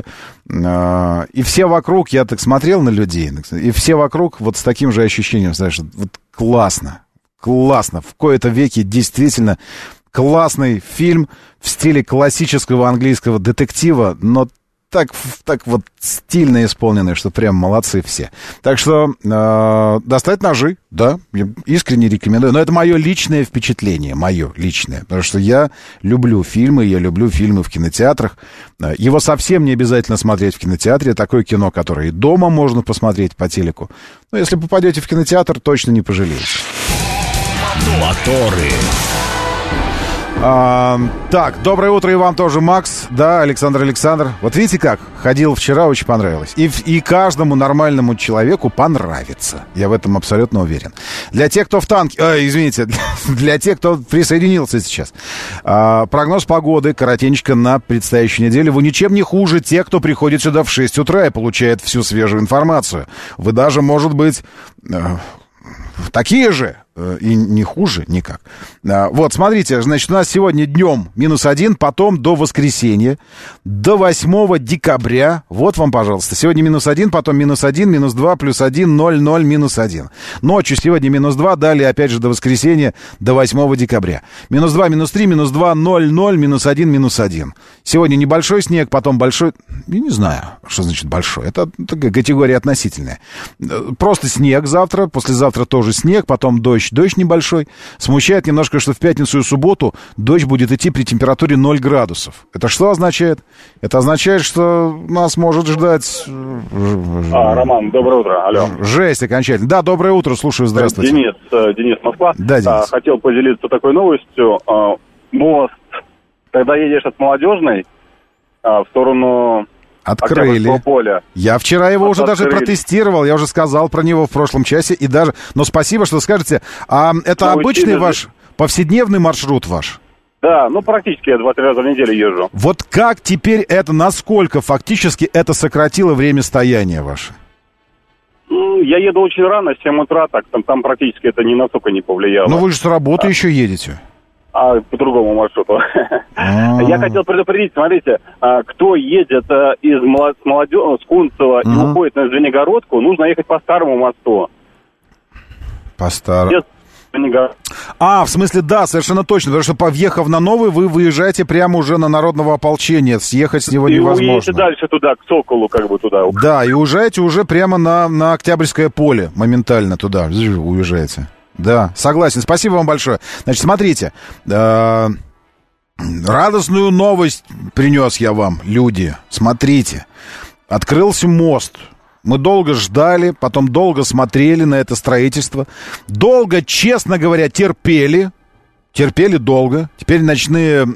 все вокруг, я так смотрел на людей, и все вокруг вот с таким же ощущением, знаешь, вот классно. В кои-то веке действительно классный фильм в стиле классического английского детектива, но так вот стильно исполненный, что прям молодцы все. Так что достать ножи, да, я искренне рекомендую. Но это мое личное впечатление, мое личное. Потому что я люблю фильмы в кинотеатрах. Его совсем не обязательно смотреть в кинотеатре. Такое кино, которое и дома можно посмотреть по телеку. Но если попадете в кинотеатр, точно не пожалеете. Моторы. Так, доброе утро и вам тоже, Макс. Да, Александр. Вот видите как? Ходил вчера, очень понравилось. И каждому нормальному человеку понравится. Я в этом абсолютно уверен. Для тех, кто в танке... для тех, кто присоединился сейчас. Прогноз погоды коротенько на предстоящую неделю. Вы ничем не хуже тех, кто приходит сюда в 6 утра и получает всю свежую информацию. Вы даже, может быть... такие же, и не хуже никак. Вот, смотрите, значит, у нас сегодня днем -1, потом до воскресенья, до 8 декабря. Вот вам, пожалуйста, сегодня -1, потом -1, -2, +1, 0, 0, -1. Ночью сегодня -2, далее опять же до воскресенья, до 8 декабря. -2, -3, -2, 0, 0, -1, -1. Сегодня небольшой снег, потом большой... Я не знаю, что значит большой. Это категория относительная. Просто снег завтра, послезавтра тоже снег, потом дождь небольшой. Смущает немножко, что в пятницу и субботу дождь будет идти при температуре 0 градусов. Это что означает? Это означает, что нас может ждать... Роман, доброе утро, алло. Жесть окончательно. Да, доброе утро, слушаю, здравствуйте. Денис, Москва. Да, Денис. Хотел поделиться такой новостью. Мост, когда едешь от Молодежной в сторону... Открыли. Поля. Я вчера его уже даже протестировал, я уже сказал про него в прошлом часе, и даже... Но спасибо, что скажете. А это обычный ваш, повседневный маршрут ваш? Да, практически я 2-3 раза в неделю езжу. Вот как теперь это, насколько фактически это сократило время стояния ваше? Я еду очень рано, в 7 утра, так там практически это ни настолько не повлияло. Но вы же с работы еще едете. По другому маршруту. Я хотел предупредить, смотрите, кто едет с Кунцева и уходит на Звенигородку, нужно ехать по старому мосту. По старому? В смысле, да, совершенно точно, потому что, въехав на новый, вы выезжаете прямо уже на Народного ополчения, съехать с него невозможно. И уедете дальше туда, к Соколу, туда. Да, и уезжаете уже прямо на Октябрьское поле, моментально туда уезжаете. Да, согласен. Спасибо вам большое. Значит, смотрите, радостную новость принес я вам, люди. Смотрите, открылся мост. Мы долго ждали, потом долго смотрели на это строительство. Долго, честно говоря, терпели. Терпели долго. Теперь ночные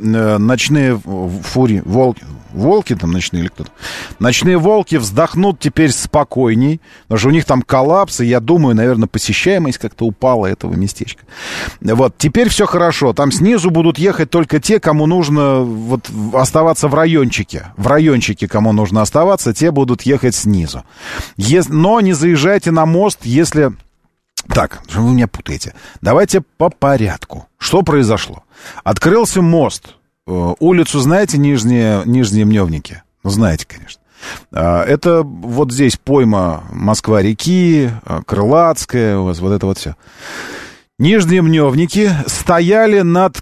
фури, волки там ночные или кто-то. Ночные волки вздохнут теперь спокойней, потому что у них там коллапс, и я думаю, наверное, посещаемость как-то упала этого местечка. Вот, теперь все хорошо. Там снизу будут ехать только те, кому нужно оставаться в райончике. В райончике, кому нужно оставаться, те будут ехать снизу. Но не заезжайте на мост, если... Так, вы меня путаете. Давайте по порядку. Что произошло? Открылся мост. Улицу знаете, Нижние Мневники? Знаете, конечно. Это вот здесь пойма Москва-реки, Крылатская, у вас вот это вот все. Нижние Мневники стояли над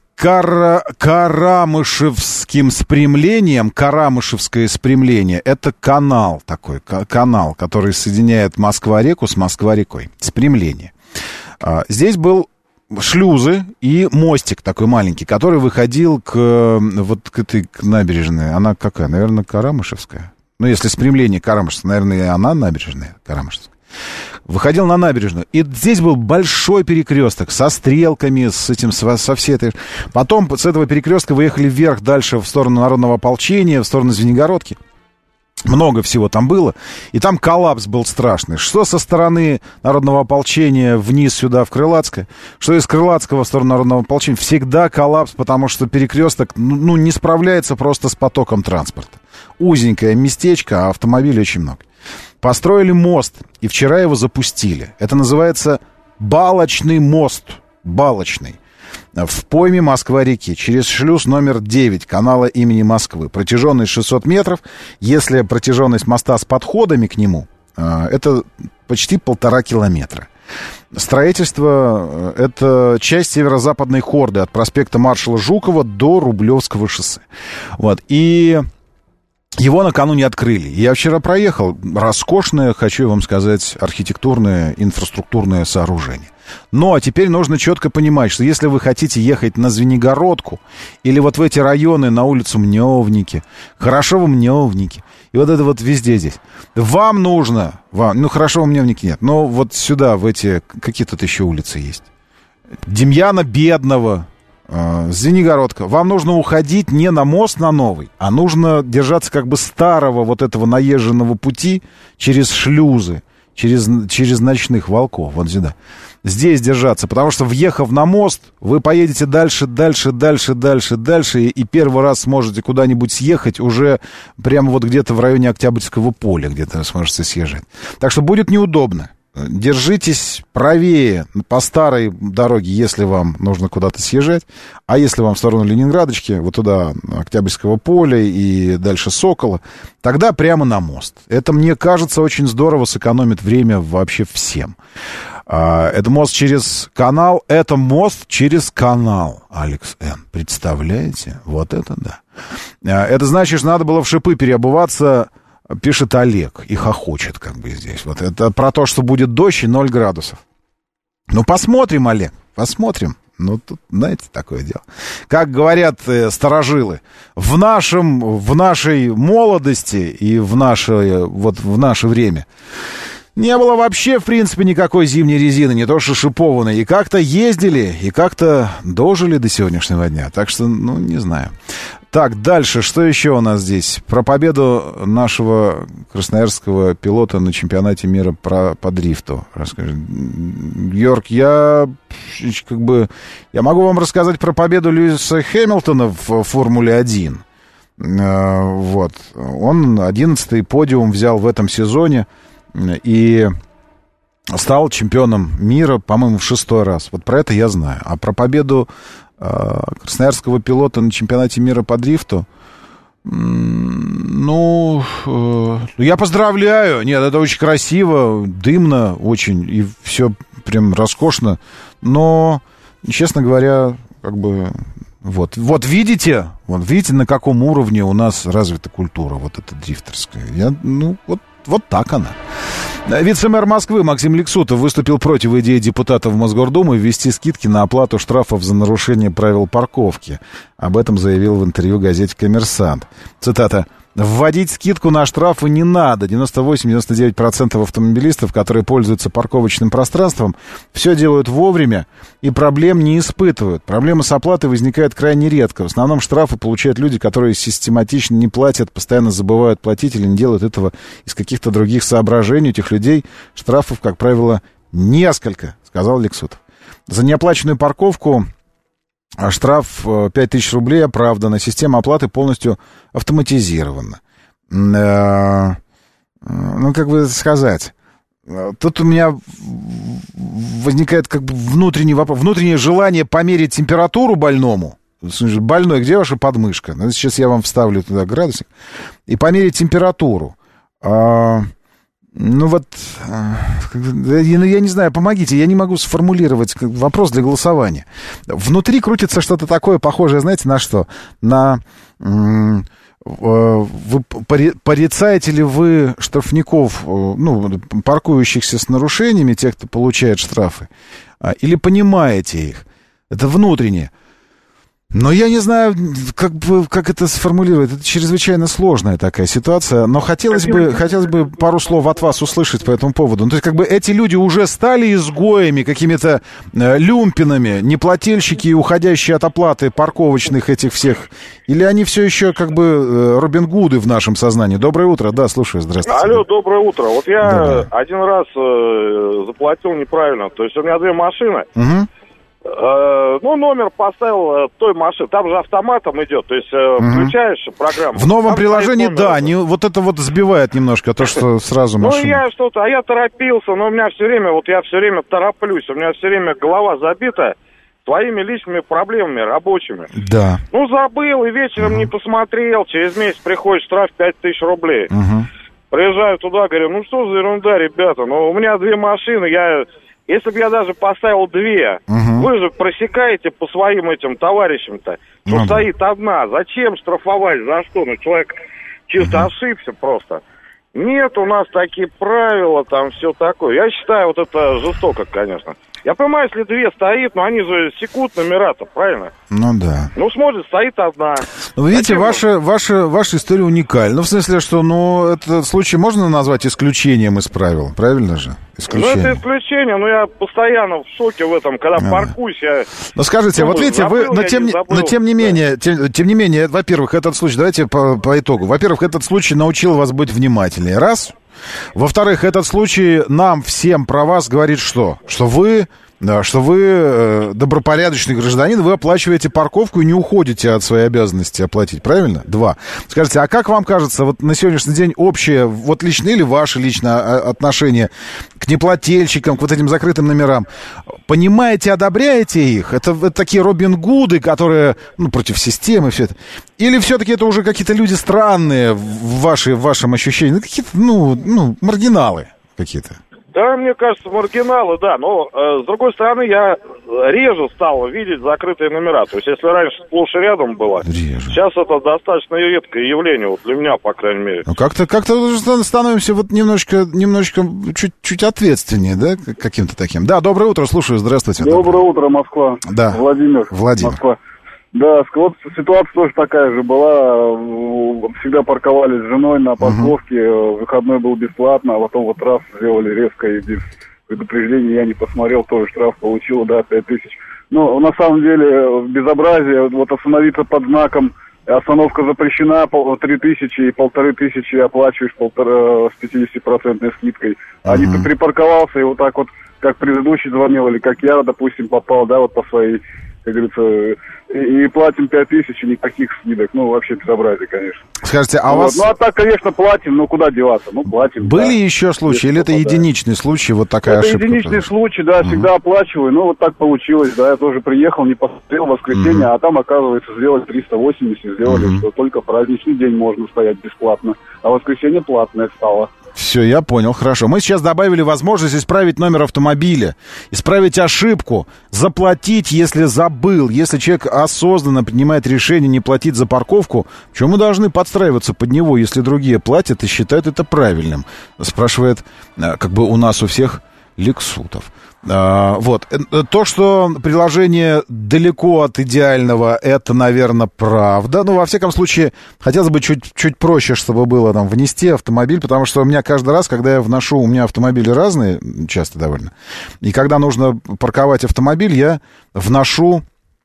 Карамышевским спрямлением. Карамышевское спрямление — это канал такой, канал, который соединяет Москва-реку с Москва-рекой. Спрямление. Здесь был шлюзы и мостик такой маленький, который выходил к этой набережной. Она какая? Наверное, Карамышевская. Если спрямление Карамышевская, наверное, и она набережная Карамышевская. Выходил на набережную. И здесь был большой перекресток со стрелками, со всей этой... Потом с этого перекрестка выехали вверх дальше в сторону Народного ополчения, в сторону Звенигородки. Много всего там было. И там коллапс был страшный. Что со стороны Народного ополчения вниз сюда, в Крылатское, что из Крылатского в сторону Народного ополчения. Всегда коллапс, потому что перекресток не справляется просто с потоком транспорта. Узенькое местечко, а автомобилей очень много. Построили мост, и вчера его запустили. Это называется Балочный мост. Балочный. В пойме Москва-реки, через шлюз номер 9 канала имени Москвы. Протяженность 600 метров. Если протяженность моста с подходами к нему, это почти 1,5 километра. Строительство — это часть северо-западной хорды от проспекта маршала Жукова до Рублевского шоссе. Вот. И его накануне открыли. Я вчера проехал. Роскошное, хочу вам сказать, архитектурное, инфраструктурное сооружение. Но теперь нужно четко понимать, что если вы хотите ехать на Звенигородку или вот в эти районы на улицу Мневники, Хорошово Мневники, и вот это вот везде здесь, вам нужно, Хорошово Мневники нет, но вот сюда, в эти, какие тут еще улицы есть? Демьяна Бедного, Звенигородка. Вам нужно уходить не на мост, на новый, а нужно держаться как бы старого вот этого наезженного пути через шлюзы, через ночных волков, вот сюда. Здесь держаться, потому что, въехав на мост, вы поедете дальше, и первый раз сможете куда-нибудь съехать уже прямо вот где-то в районе Октябрьского поля, где-то сможете съезжать. Так что будет неудобно. держитесь правее по старой дороге, если вам нужно куда-то съезжать. А если вам в сторону Ленинградочки, вот туда, Октябрьского поля и дальше Сокола, тогда прямо на мост. Это, мне кажется, очень здорово сэкономит время вообще всем. Это мост через канал. Это мост через канал, Алекс Н. Представляете? Вот это да. Это значит, что надо было в шипы переобуваться, пишет Олег, и хохочет как бы здесь. Вот это про то, что будет дождь и 0 градусов. Ну, посмотрим, Олег, посмотрим. Ну, тут, знаете, такое дело. Как говорят старожилы, в нашей молодости и в наше время не было вообще, в принципе, никакой зимней резины, не то что шипованной. И как-то ездили, и как-то дожили до сегодняшнего дня. Так что, ну, не знаю. Так, дальше, что еще у нас здесь? Про победу нашего красноярского пилота на чемпионате мира по дрифту. Расскажи. Йорк, я могу вам рассказать про победу Льюиса Хэмилтона в Формуле-1. Вот. Он 11-й подиум взял в этом сезоне и стал чемпионом мира, по-моему, в 6-й раз. Вот про это я знаю. А про победу красноярского пилота на чемпионате мира по дрифту, ну, я поздравляю. Нет, это очень красиво, дымно очень, и все прям роскошно. Но, честно говоря, как бы... Вот видите, на каком уровне у нас развита культура, вот эта дрифтерская. Вот так она. Вице-мэр Москвы Максим Лексутов выступил против идеи депутатов Мосгордумы ввести скидки на оплату штрафов за нарушение правил парковки. Об этом заявил в интервью газете «Коммерсант». Цитата. «Вводить скидку на штрафы не надо. 98-99% автомобилистов, которые пользуются парковочным пространством, все делают вовремя и проблем не испытывают. Проблемы с оплатой возникают крайне редко. В основном штрафы получают люди, которые систематично не платят, постоянно забывают платить или не делают этого из каких-то других соображений. У этих людей штрафов, как правило, несколько», сказал Лексутов. За неоплаченную парковку штраф 5000 рублей оправдана. Система оплаты полностью автоматизирована. Ну, как бы сказать. Тут у меня возникает как бы внутренний вопрос, внутреннее желание померить температуру больному. Больной, где ваша подмышка? Сейчас я вам вставлю туда градусник. И померить температуру. Ну вот, я не знаю, помогите, я не могу сформулировать вопрос для голосования. Внутри крутится что-то такое похожее, знаете, на что? Вы порицаете ли вы штрафников, ну, паркующихся с нарушениями, тех, кто получает штрафы, или понимаете их? Это внутреннее. Но я не знаю, как это сформулировать. Это чрезвычайно сложная такая ситуация. Но хотелось бы пару слов от вас услышать по этому поводу. Ну, то есть, как бы эти люди уже стали изгоями, какими-то люмпинами, неплательщики и уходящие от оплаты парковочных этих всех. Или они все еще как бы Робин Гуды в нашем сознании? Доброе утро. Да, слушаю. Здравствуйте. Алло, доброе утро. Вот я один раз заплатил неправильно. То есть у меня 2 машины. Угу. Ну, номер поставил той машины. Там же автоматом идет. То есть включаешь программу. В новом приложении, да, вот это вот сбивает немножко, то, что сразу машина. Ну, я торопился, но у меня все время, я все время тороплюсь. У меня все время голова забита своими личными проблемами рабочими. Да. Ну, забыл и вечером не посмотрел. Через месяц приходит штраф 5000 рублей. Приезжаю туда, говорю, ну что за ерунда, ребята. Ну, у меня 2 машины, если бы я даже поставил 2, вы же просекаете по своим этим товарищам-то, что стоит одна. Зачем штрафовать? За что? Ну, человек чисто ошибся просто. Нет, у нас такие правила, там все такое. Я считаю, вот это жестоко, конечно. Я понимаю, если 2 стоит, но они же секут номера-то, правильно? Ну да. Ну, смотрит, стоит одна. Вы видите, ваша история уникальна. Ну, в смысле, что, этот случай можно назвать исключением из правил, правильно же? Исключение. Ну, это исключение, но я постоянно в шоке в этом, когда паркуюсь, я... Ну, скажите, вот видите, тем не менее, во-первых, этот случай, давайте по итогу. Во-первых, этот случай научил вас быть внимательнее. Раз. Во-вторых, этот случай нам всем про вас говорит что? Что вы Да, что вы добропорядочный гражданин, вы оплачиваете парковку и не уходите от своей обязанности оплатить, правильно? 2. Скажите, а как вам кажется, вот на сегодняшний день общее, вот лично или ваше личное отношение к неплательщикам, к вот этим закрытым номерам, понимаете, одобряете их? Это такие Робин Гуды, которые, против системы, все это. Или все-таки это уже какие-то люди странные в вашем ощущении? Какие-то, маргиналы какие-то. Да, мне кажется, маргиналы, да. Но, с другой стороны, я реже стал видеть закрытые номера. То есть, если раньше сплошь и рядом было, сейчас это достаточно редкое явление, вот для меня, по крайней мере. Ну, как-то становимся вот немножечко чуть ответственнее, да, каким-то таким. Да, доброе утро, слушаю, здравствуйте. Доброе утро, Москва. Да. Владимир. Москва. Да, вот ситуация тоже такая же была. Всегда парковались с женой на парковке. Выходной был бесплатно, а потом вот раз сделали резко и без предупреждения. Я не посмотрел, тоже штраф получил, 5000. Но на самом деле безобразие. Вот остановиться под знаком, остановка запрещена, 3000 и 1500 оплачиваешь с 50% скидкой. А не ты припарковался и вот так вот, как предыдущий звонил, или как я, допустим, попал, вот по своей, как говорится, и платим 5000, и никаких скидок. Вообще безобразие, конечно. Скажите, а у вас... а так, конечно, платим, куда деваться? Платим. Были еще случаи, или это единичный случай, вот такая ошибка? Это единичный случай, всегда оплачиваю. Вот так получилось, я тоже приехал, не посмотрел в воскресенье, а там, оказывается, сделали 380, сделали, что только в праздничный день можно стоять бесплатно, а в воскресенье платное стало. Все, я понял, хорошо. Мы сейчас добавили возможность исправить номер автомобиля, исправить ошибку, заплатить, если забыл. Если человек осознанно принимает решение не платить за парковку, почему мы должны подстраиваться под него, если другие платят и считают это правильным? Спрашивает, у нас у всех Лексутов. То, что приложение далеко от идеального, это, наверное, правда. Во всяком случае, хотелось бы чуть проще, чтобы было внести автомобиль, потому что у меня каждый раз, когда я вношу, у меня автомобили разные, часто довольно, и когда нужно парковать автомобиль, я вношу,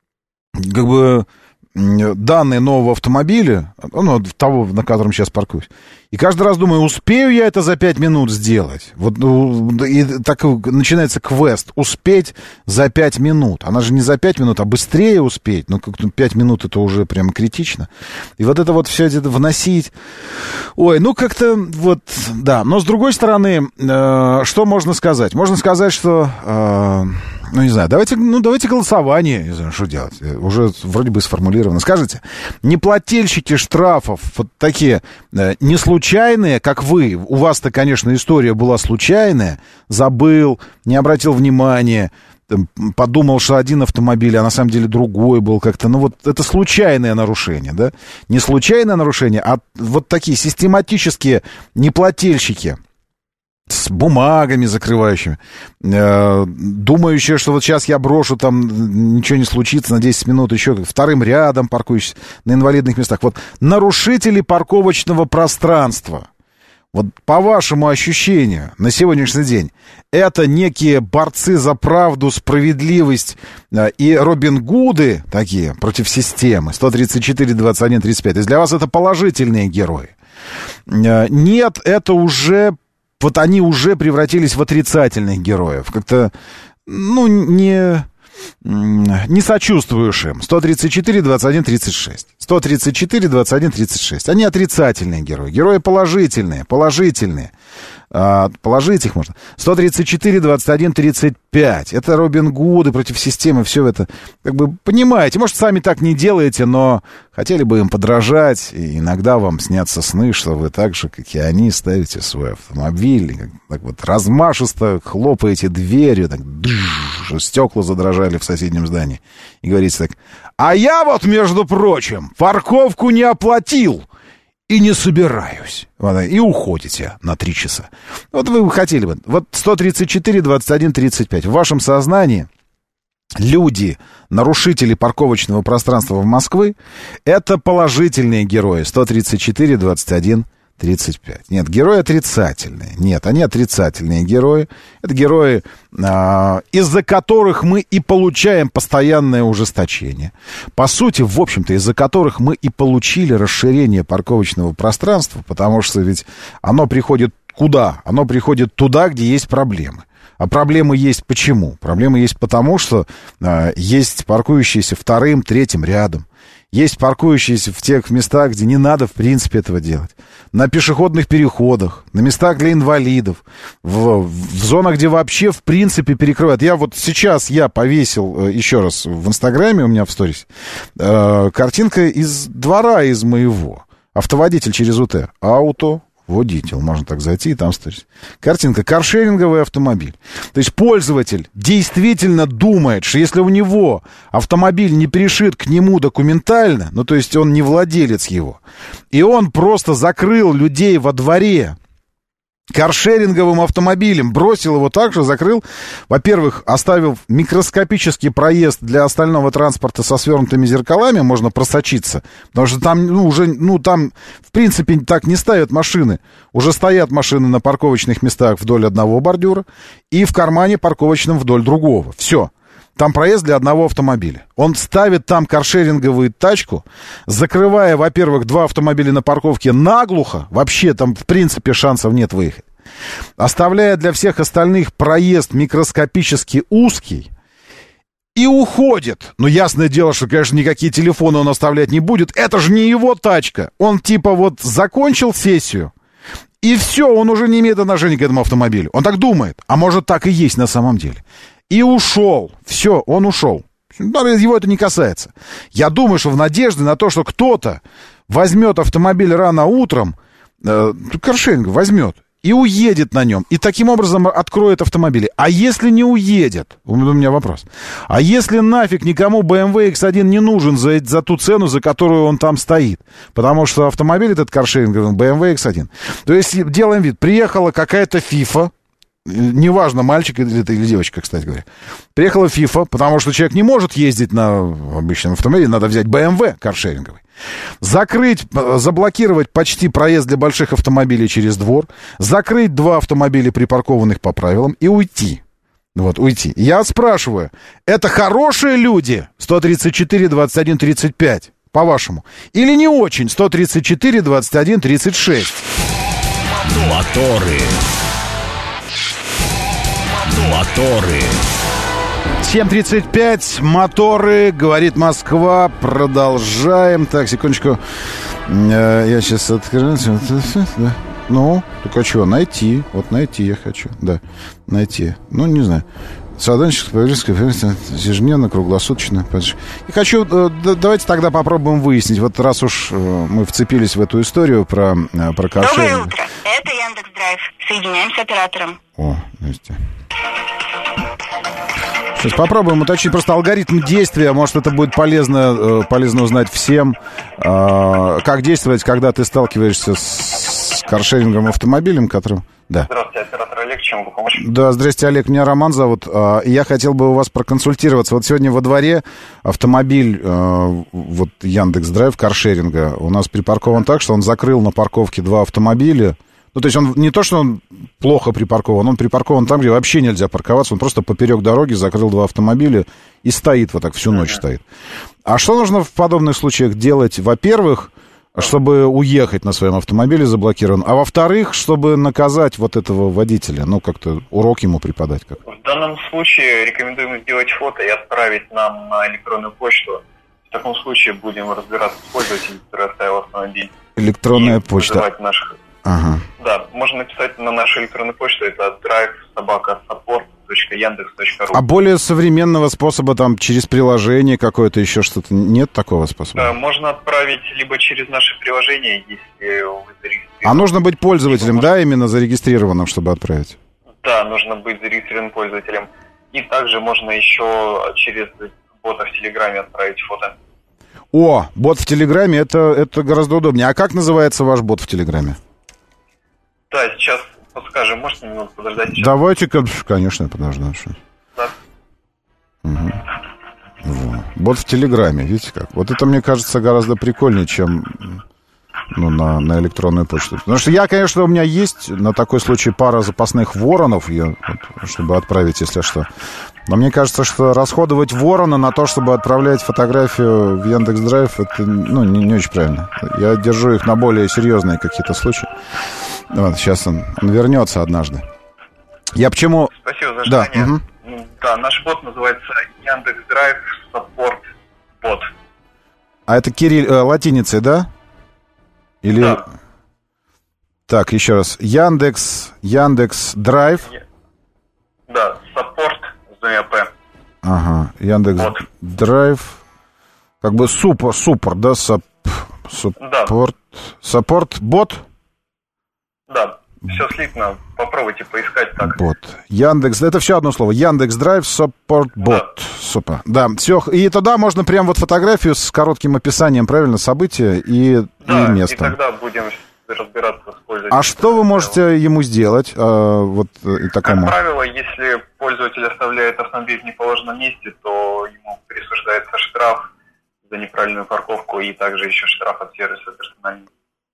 данные нового автомобиля, того, на котором сейчас паркуюсь. И каждый раз думаю, успею я это за 5 минут сделать? И так начинается квест. Успеть за 5 минут. Она же не за 5 минут, а быстрее успеть. 5 минут это уже прям критично. И это все это вносить. Ой, как-то да. Но с другой стороны, что можно сказать? Можно сказать, что... не знаю, давайте голосование, не знаю, что делать. Уже вроде бы сформулировано. Скажите, неплательщики штрафов, такие, не случайные, как вы, у вас-то, конечно, история была случайная, забыл, не обратил внимания, подумал, что один автомобиль, а на самом деле другой был как-то, это случайное нарушение, да? Не случайное нарушение, а такие систематические неплательщики, с бумагами закрывающими, думающие, что сейчас я брошу, ничего не случится, на 10 минут еще вторым рядом паркуюсь на инвалидных местах. Нарушители парковочного пространства, по вашему ощущению на сегодняшний день, это некие борцы за правду, справедливость и Робин Гуды такие против системы, 134, 21, 35. То есть для вас это положительные герои. Нет, это уже... они уже превратились в отрицательных героев. Как-то, не сочувствуешь им. 134, 21, 36. 134, 21, 36. Они отрицательные герои. Герои положительные. Положить их можно. 134, 21, 35. Это Робин Гуды против системы. Все это, понимаете. Может, сами так не делаете, но хотели бы им подражать. И иногда вам снятся сны, что вы так же, как и они, ставите свой автомобиль. Размашисто хлопаете дверью. Стекла задрожали в соседнем здании. И говорите так: а я между прочим, парковку не оплатил. И не собираюсь. И уходите на 3 часа. Вы хотели бы. 134, 21, 35. В вашем сознании люди, нарушители парковочного пространства в Москве, это положительные герои. 134, 21, 35. Нет, герои отрицательные. Нет, они отрицательные герои. Это герои, из-за которых мы и получаем постоянное ужесточение. По сути, в общем-то, из-за которых мы и получили расширение парковочного пространства, потому что ведь оно приходит куда? Оно приходит туда, где есть проблемы. А проблемы есть почему? Проблемы есть потому, что есть паркующиеся вторым, третьим рядом. Есть паркующиеся в тех местах, где не надо, в принципе, этого делать. На пешеходных переходах, на местах для инвалидов, в зонах, где вообще, в принципе, перекрывают. Я повесил еще раз в Инстаграме, у меня в сторис, картинка из двора из моего. Автоводитель через УТ. Водитель, можно так зайти и там стоит. Картинка: каршеринговый автомобиль. То есть пользователь действительно думает, что если у него автомобиль не пришит к нему документально, ну то есть он не владелец его, и он просто закрыл людей во дворе каршеринговым автомобилем, бросил его так же, закрыл, во-первых, оставив микроскопический проезд для остального транспорта со свернутыми зеркалами, можно просочиться, потому что там, там, в принципе, так не ставят машины. Уже стоят машины на парковочных местах вдоль одного бордюра и в кармане парковочном вдоль другого. Все. Там проезд для одного автомобиля. Он ставит там каршеринговую тачку, закрывая, во-первых, 2 автомобиля на парковке наглухо. Вообще там, в принципе, шансов нет выехать. Оставляя для всех остальных проезд микроскопически узкий. И уходит. Но ясное дело, что, конечно, никакие телефоны он оставлять не будет. Это же не его тачка. Он типа закончил сессию. И все, он уже не имеет отношения к этому автомобилю. Он так думает. А может, так и есть на самом деле. И ушел. Все, он ушел. Его это не касается. Я думаю, что в надежде на то, что кто-то возьмет автомобиль рано утром, каршеринг возьмет и уедет на нем. И таким образом откроет автомобили. А если не уедет? У меня вопрос. А если нафиг никому BMW X1 не нужен за ту цену, за которую он там стоит? Потому что автомобиль этот каршеринговый BMW X1. То есть делаем вид. Приехала какая-то FIFA. Неважно, мальчик или девочка, кстати говоря. Приехала FIFA, потому что человек не может ездить на обычном автомобиле, надо взять BMW каршеринговый. Закрыть, заблокировать почти проезд для больших автомобилей через двор, закрыть 2 автомобиля, припаркованных по правилам, и уйти. Уйти. Я спрашиваю, это хорошие люди? 134, 21, 35, по-вашему? Или не очень? 134, 21, 36. Моторы. 7:35, моторы, говорит Москва. Продолжаем. Так, секундочку. Я сейчас открою. Да. Ну, только что, найти. Найти я хочу. Да, найти. Не знаю. Саданчик, ежедневно, круглосуточно. И хочу, давайте тогда попробуем выяснить. Раз уж мы вцепились в эту историю про каршеринг. Доброе утро. Это Яндекс.Драйв. Соединяем с оператором. Здрасте. Сейчас попробуем уточнить просто алгоритм действия. Может, это будет полезно узнать всем. Как действовать, когда ты сталкиваешься с каршеринговым автомобилем, которым... Да. Здравствуйте, оператор Олег, чем могу помочь? Да, здрасте, Олег, меня Роман зовут. Я хотел бы у вас проконсультироваться. Сегодня во дворе автомобиль, Яндекс.Драйв каршеринга у нас припаркован так, что он закрыл на парковке 2 автомобиля. То есть он не то, что он плохо припаркован, он припаркован там, где вообще нельзя парковаться. Он просто поперек дороги закрыл 2 автомобиля и стоит так всю ночь стоит. А что нужно в подобных случаях делать? Во-первых, чтобы уехать на своем автомобиле заблокирован, а во-вторых, чтобы наказать этого водителя, как-то урок ему преподать. В данном случае рекомендуем сделать фото и отправить нам на электронную почту. В таком случае будем разбираться с пользователем, который оставил автомобиль. Электронная почта. Ага. Да, можно написать на нашу электронную почту, это drive@support.yandex.ru. А более современного способа, через приложение какое-то, еще что-то, нет такого способа? Можно отправить либо через наше приложение, если вы зарегистрированы. А нужно быть пользователем, именно зарегистрированным, чтобы отправить? Да, нужно быть зарегистрированным пользователем. И также можно еще через бота в Телеграме отправить фото. Бот в Телеграме, это гораздо удобнее. А как называется ваш бот в Телеграме? Да, сейчас подскажем. Можете немного подождать? Давайте, конечно, подождем. Да. Угу. Бот в Телеграме, видите как? Это, мне кажется, гораздо прикольнее, чем на электронную почту. Потому что у меня есть на такой случай пара запасных воронов, чтобы отправить, если что. Но мне кажется, что расходовать ворона на то, чтобы отправлять фотографию в Яндекс.Драйв, это не очень правильно. Я держу их на более серьезные какие-то случаи. Сейчас он вернется однажды. Я почему... Спасибо предложение. Да. Да, наш бот называется Яндекс.Драйв Support Bot. А это латиницей, да? Или... Да. Так, еще раз. Яндекс.Драйв. Да, Support с двумя П. Ага, Яндекс.Драйв. Как бы супер, да? Support бот? Да, все слитно. Попробуйте поискать так. Бот. Яндекс, это все одно слово. Яндекс.Драйв Support бот. Да. Супер. Да, все. И тогда можно прям вот фотографию с коротким описанием, правильно, события и место. И тогда будем разбираться с пользователем. А что вы можете ему сделать? Вот такому? Как правило, если пользователь оставляет автомобиль в неположенном месте, то ему присуждается штраф за неправильную парковку и также еще штраф от сервиса персонального.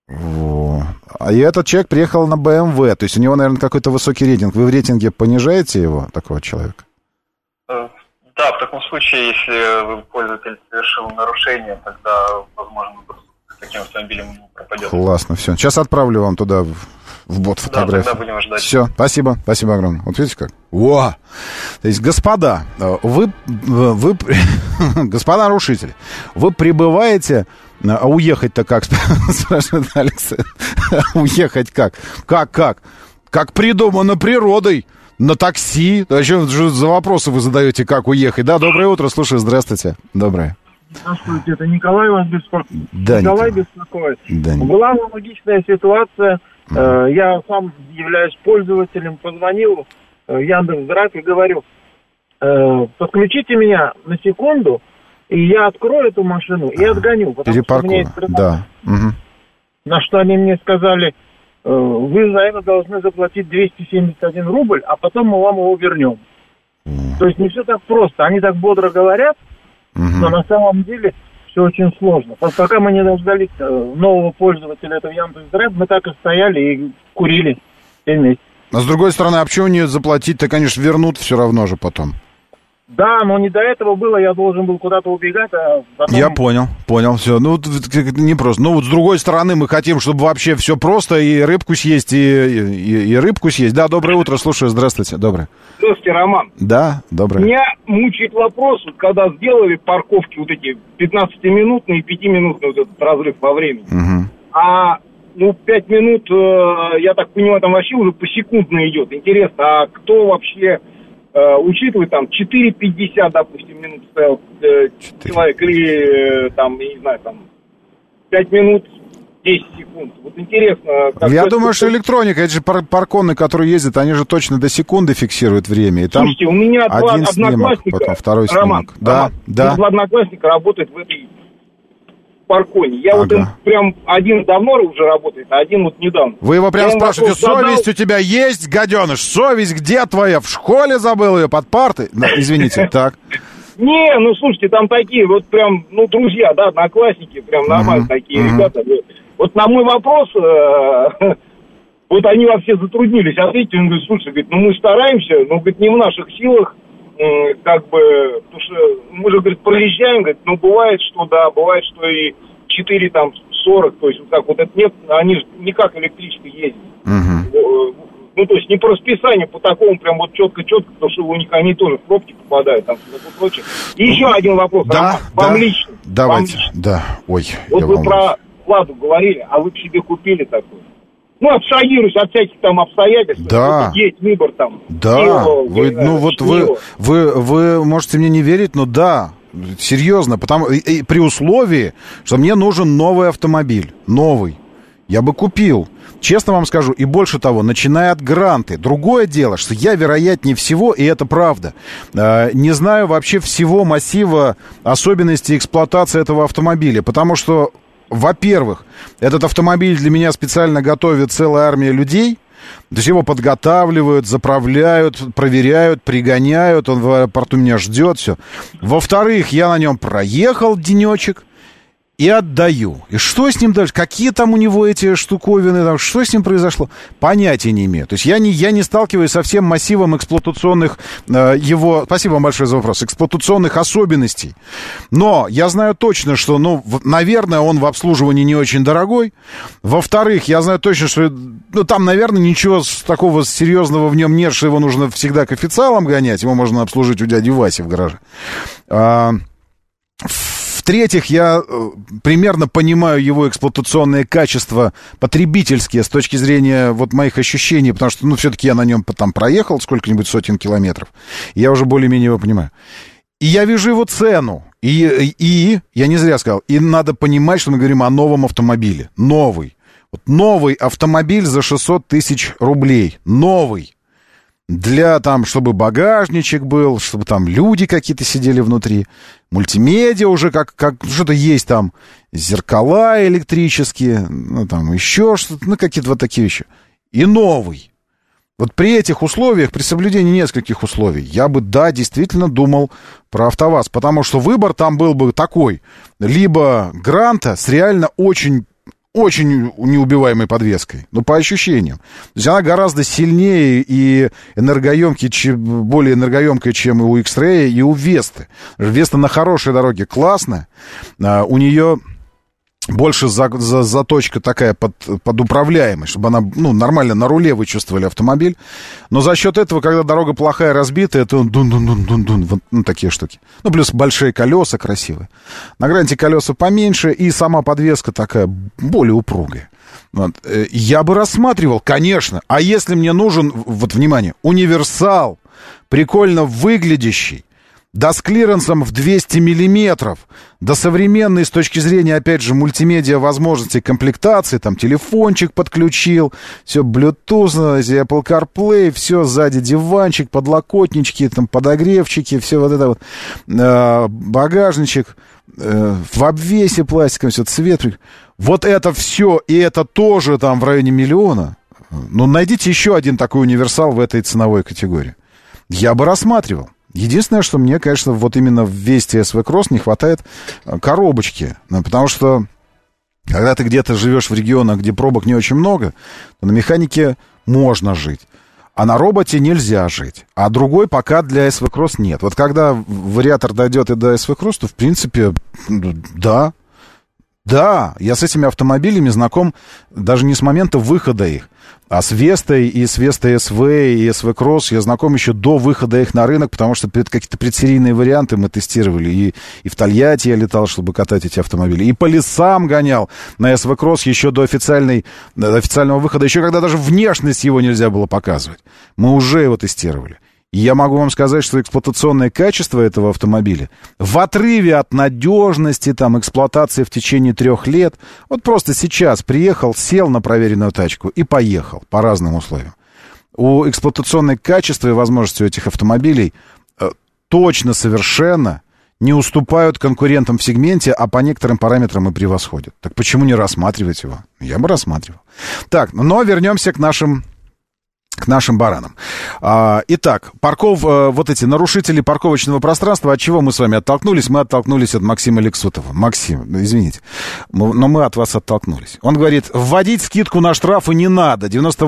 А этот человек приехал на BMW, то есть у него, наверное, какой-то высокий рейтинг. Вы в рейтинге понижаете его, такого человека? Да, в таком случае, если пользователь совершил нарушение, тогда, возможно, таким автомобилем не пропадет. Классно, все. Сейчас отправлю вам туда в бот фотографию. Да, тогда будем ждать. Все, спасибо огромное. Вот видите как? Во! То есть, господа, вы господа нарушители, вы прибываете, а уехать-то как? Спрашивает Алекс. Уехать как? Как? Как придумано природой. На такси. А что за вопросы вы задаете, как уехать? Да, доброе утро, слушаю, здравствуйте. Доброе. Здравствуйте, это Николай вас беспокоит. Да, Николай беспокоит. Да, была аналогичная ситуация. Я сам являюсь пользователем, позвонил Яндекс.Драйв и говорю, подключите меня на секунду, и я открою эту машину и отгоню. Перепаркую, да. На что они мне сказали, вы за это должны заплатить 271 рубль, а потом мы вам его вернем. То есть не все так просто. Они так бодро говорят, но на самом деле все очень сложно. Пока мы не дождались нового пользователя этого Яндекс.Драйв, мы так и стояли и курили все вместе. А с другой стороны, а почему не заплатить-то, конечно, вернут все равно же потом. Да, но не до этого было, я должен был куда-то убегать, а потом... Я понял, все. Ну, не просто. Ну, вот с другой стороны, мы хотим, чтобы вообще все просто, и рыбку съесть, и рыбку съесть. Да, доброе утро, слушаю, здравствуйте, доброе. Здравствуйте, Роман. Да, доброе. Меня мучает вопрос, вот, когда сделали парковки вот эти 15-минутные и 5-минутные вот этот разрыв во времени. 5 минут, я так понимаю, там вообще уже посекундно идет. Интересно, а кто вообще... учитывая там 4,50, допустим, минут стоял человек, или там, я не знаю, там 5 минут 10 секунд. Вот интересно... Я думаю, что электроника, это же парконы, которые ездят, они же точно до секунды фиксируют время. И там слушайте, у меня один два одноклассника, потом второй Роман, снимок. Да. Два одноклассника работают в этой парконе. Я вот им прям, один давно уже работает, а один вот недавно. Вы его прям спрашиваете, совесть у тебя есть, гаденыш? Совесть где твоя? В школе забыл ее под партой? Извините, так. Не, слушайте, там такие вот прям, друзья, да, одноклассники, прям нормально такие ребята. Вот на мой вопрос, вот они вообще затруднились ответить. Он говорит, слушай, мы стараемся, но, не в наших силах, потому что мы же, проезжаем, бывает, что да, бывает, что и 4, 40, то есть вот так вот это нет, они же не как электричка ездят. То есть не по расписанию, по такому прям вот четко, потому что у них они тоже в пробки попадают, там что-то прочее. И еще один вопрос, вам лично. Давайте, да, ой. Вот вы про Ладу говорили, а вы к себе купили такой? Абстрагируюсь от всяких там обстоятельств. Да. Есть выбор там. Да. Вы можете мне не верить, но да, серьезно, и при условии, что мне нужен новый автомобиль, новый, я бы купил. Честно вам скажу, и больше того, начиная от Гранты. Другое дело, что я, вероятнее всего, и это правда, не знаю вообще всего массива особенностей эксплуатации этого автомобиля, потому что, во-первых, этот автомобиль для меня специально готовит целая армия людей. То есть его подготавливают, заправляют, проверяют, пригоняют. Он в аэропорту меня ждет, все. Во-вторых, я на нем проехал денечек. и отдаю. И что с ним дальше? Какие там у него эти штуковины? Там, что с ним произошло? Понятия не имею. То есть я не сталкиваюсь со всем массивом эксплуатационных его... Спасибо вам большое за вопрос. Эксплуатационных особенностей. Но я знаю точно, что, наверное, он в обслуживании не очень дорогой. Во-вторых, я знаю точно, что там, наверное, ничего такого серьезного в нем нет, что его нужно всегда к официалам гонять. Его можно обслужить у дяди Васи в гараже. В-третьих, я примерно понимаю его эксплуатационные качества потребительские с точки зрения вот моих ощущений, потому что, все-таки я на нем там проехал сколько-нибудь сотен километров, и я уже более-менее его понимаю. И я вижу его цену, и я не зря сказал, и надо понимать, что мы говорим о новом автомобиле, новый. Вот новый автомобиль за 600 тысяч рублей, новый. Для там, чтобы багажничек был, чтобы там люди какие-то сидели внутри, мультимедиа уже как что-то есть там, зеркала электрические, там еще что-то, какие-то вот такие вещи. И новый. Вот при этих условиях, при соблюдении нескольких условий, я бы, действительно думал про АвтоВАЗ, потому что выбор там был бы такой. Либо Гранта с реально очень неубиваемой подвеской, по ощущениям. То есть она гораздо сильнее и более энергоемкая, чем и у X-Ray, и у Весты. Веста на хорошей дороге классная, у нее больше заточка такая под управляемость, чтобы она нормально на руле вы чувствовали автомобиль. Но за счет этого, когда дорога плохая, разбитая, то дун-дун-дун-дун-дун, вот такие штуки. Плюс большие колеса красивые. На Гранте колеса поменьше, и сама подвеска такая более упругая. Вот. Я бы рассматривал, конечно. А если мне нужен, внимание, универсал, прикольно выглядящий, да с клиренсом в 200 миллиметров, да современный с точки зрения, опять же, мультимедиа возможностей комплектации, там телефончик подключил, все Bluetooth, Apple CarPlay, все сзади диванчик, подлокотнички, там подогревчики, все вот это вот, багажничек, в обвесе пластиковом, все, цвет. Вот это все, и это тоже там в районе 1 миллиона. Найдите еще один такой универсал в этой ценовой категории. Я бы рассматривал. Единственное, что мне, конечно, вот именно в Весте SV Cross не хватает коробочки. Потому что, когда ты где-то живешь в регионах, где пробок не очень много, то на механике можно жить. А на роботе нельзя жить. А другой пока для SV Cross нет. Вот когда вариатор дойдет и до SV Cross, то, в принципе, да. Да, я с этими автомобилями знаком даже не с момента выхода их, а с Вестой и с Вестой SV и SV Cross я знаком еще до выхода их на рынок, потому что какие-то предсерийные варианты мы тестировали. И в Тольятти я летал, чтобы катать эти автомобили. И по лесам гонял на SV Cross еще до официального выхода, еще когда даже внешность его нельзя было показывать. Мы уже его тестировали. И я могу вам сказать, что эксплуатационное качество этого автомобиля в отрыве от надежности, эксплуатации в течение 3 лет, вот просто сейчас приехал, сел на проверенную тачку и поехал по разным условиям. У эксплуатационное качество и возможности у этих автомобилей точно совершенно не уступают конкурентам в сегменте, а по некоторым параметрам и превосходят. Так почему не рассматривать его? Я бы рассматривал. Так, но вернемся к нашим баранам. Итак, вот эти нарушители парковочного пространства, от чего мы с вами оттолкнулись? Мы оттолкнулись от Максима Лексутова. Максим, извините, но мы от вас оттолкнулись. Он говорит, вводить скидку на штрафы не надо.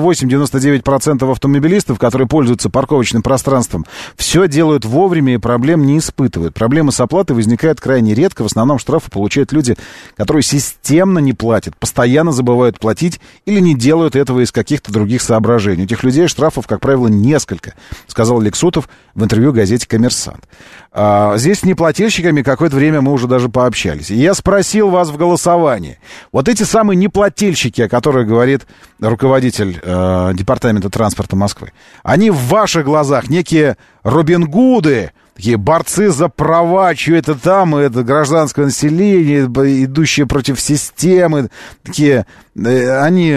98-99% автомобилистов, которые пользуются парковочным пространством, все делают вовремя и проблем не испытывают. Проблемы с оплатой возникают крайне редко. В основном штрафы получают люди, которые системно не платят, постоянно забывают платить или не делают этого из каких-то других соображений. У этих людей штрафов, как правило, несколько, сказал Лексутов в интервью газете «Коммерсант». Здесь с неплательщиками какое-то время мы уже даже пообщались. И я спросил вас в голосовании. Вот эти самые неплательщики, о которых говорит руководитель Департамента транспорта Москвы, они в ваших глазах некие Робин Гуды, такие борцы за права, что это там, это гражданское население, идущие против системы, такие, они,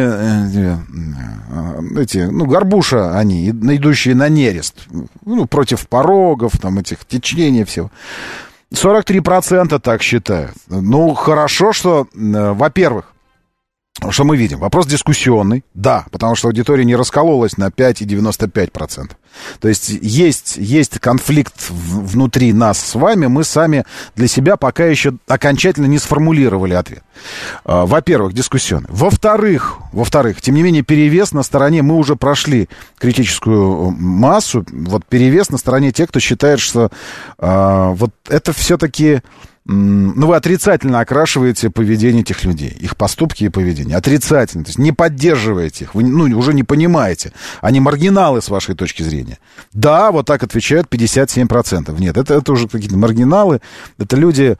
горбуша они, идущие на нерест, против порогов, этих течений всего. 43% так считают. Хорошо, что, во-первых, Что мы видим? Вопрос дискуссионный, да, потому что аудитория не раскололась на 5,95%. То есть есть конфликт внутри нас с вами, мы сами для себя пока еще окончательно не сформулировали ответ. Во-первых, дискуссионный. Во-вторых, тем не менее, перевес на стороне, мы уже прошли критическую массу, вот перевес на стороне тех, кто считает, что вот это все-таки... Ну, вы отрицательно окрашиваете поведение этих людей, их поступки и поведение. Отрицательно, то есть не поддерживаете их, вы уже не понимаете. Они маргиналы с вашей точки зрения. Да, вот так отвечают 57%. Нет, это уже какие-то маргиналы, это люди,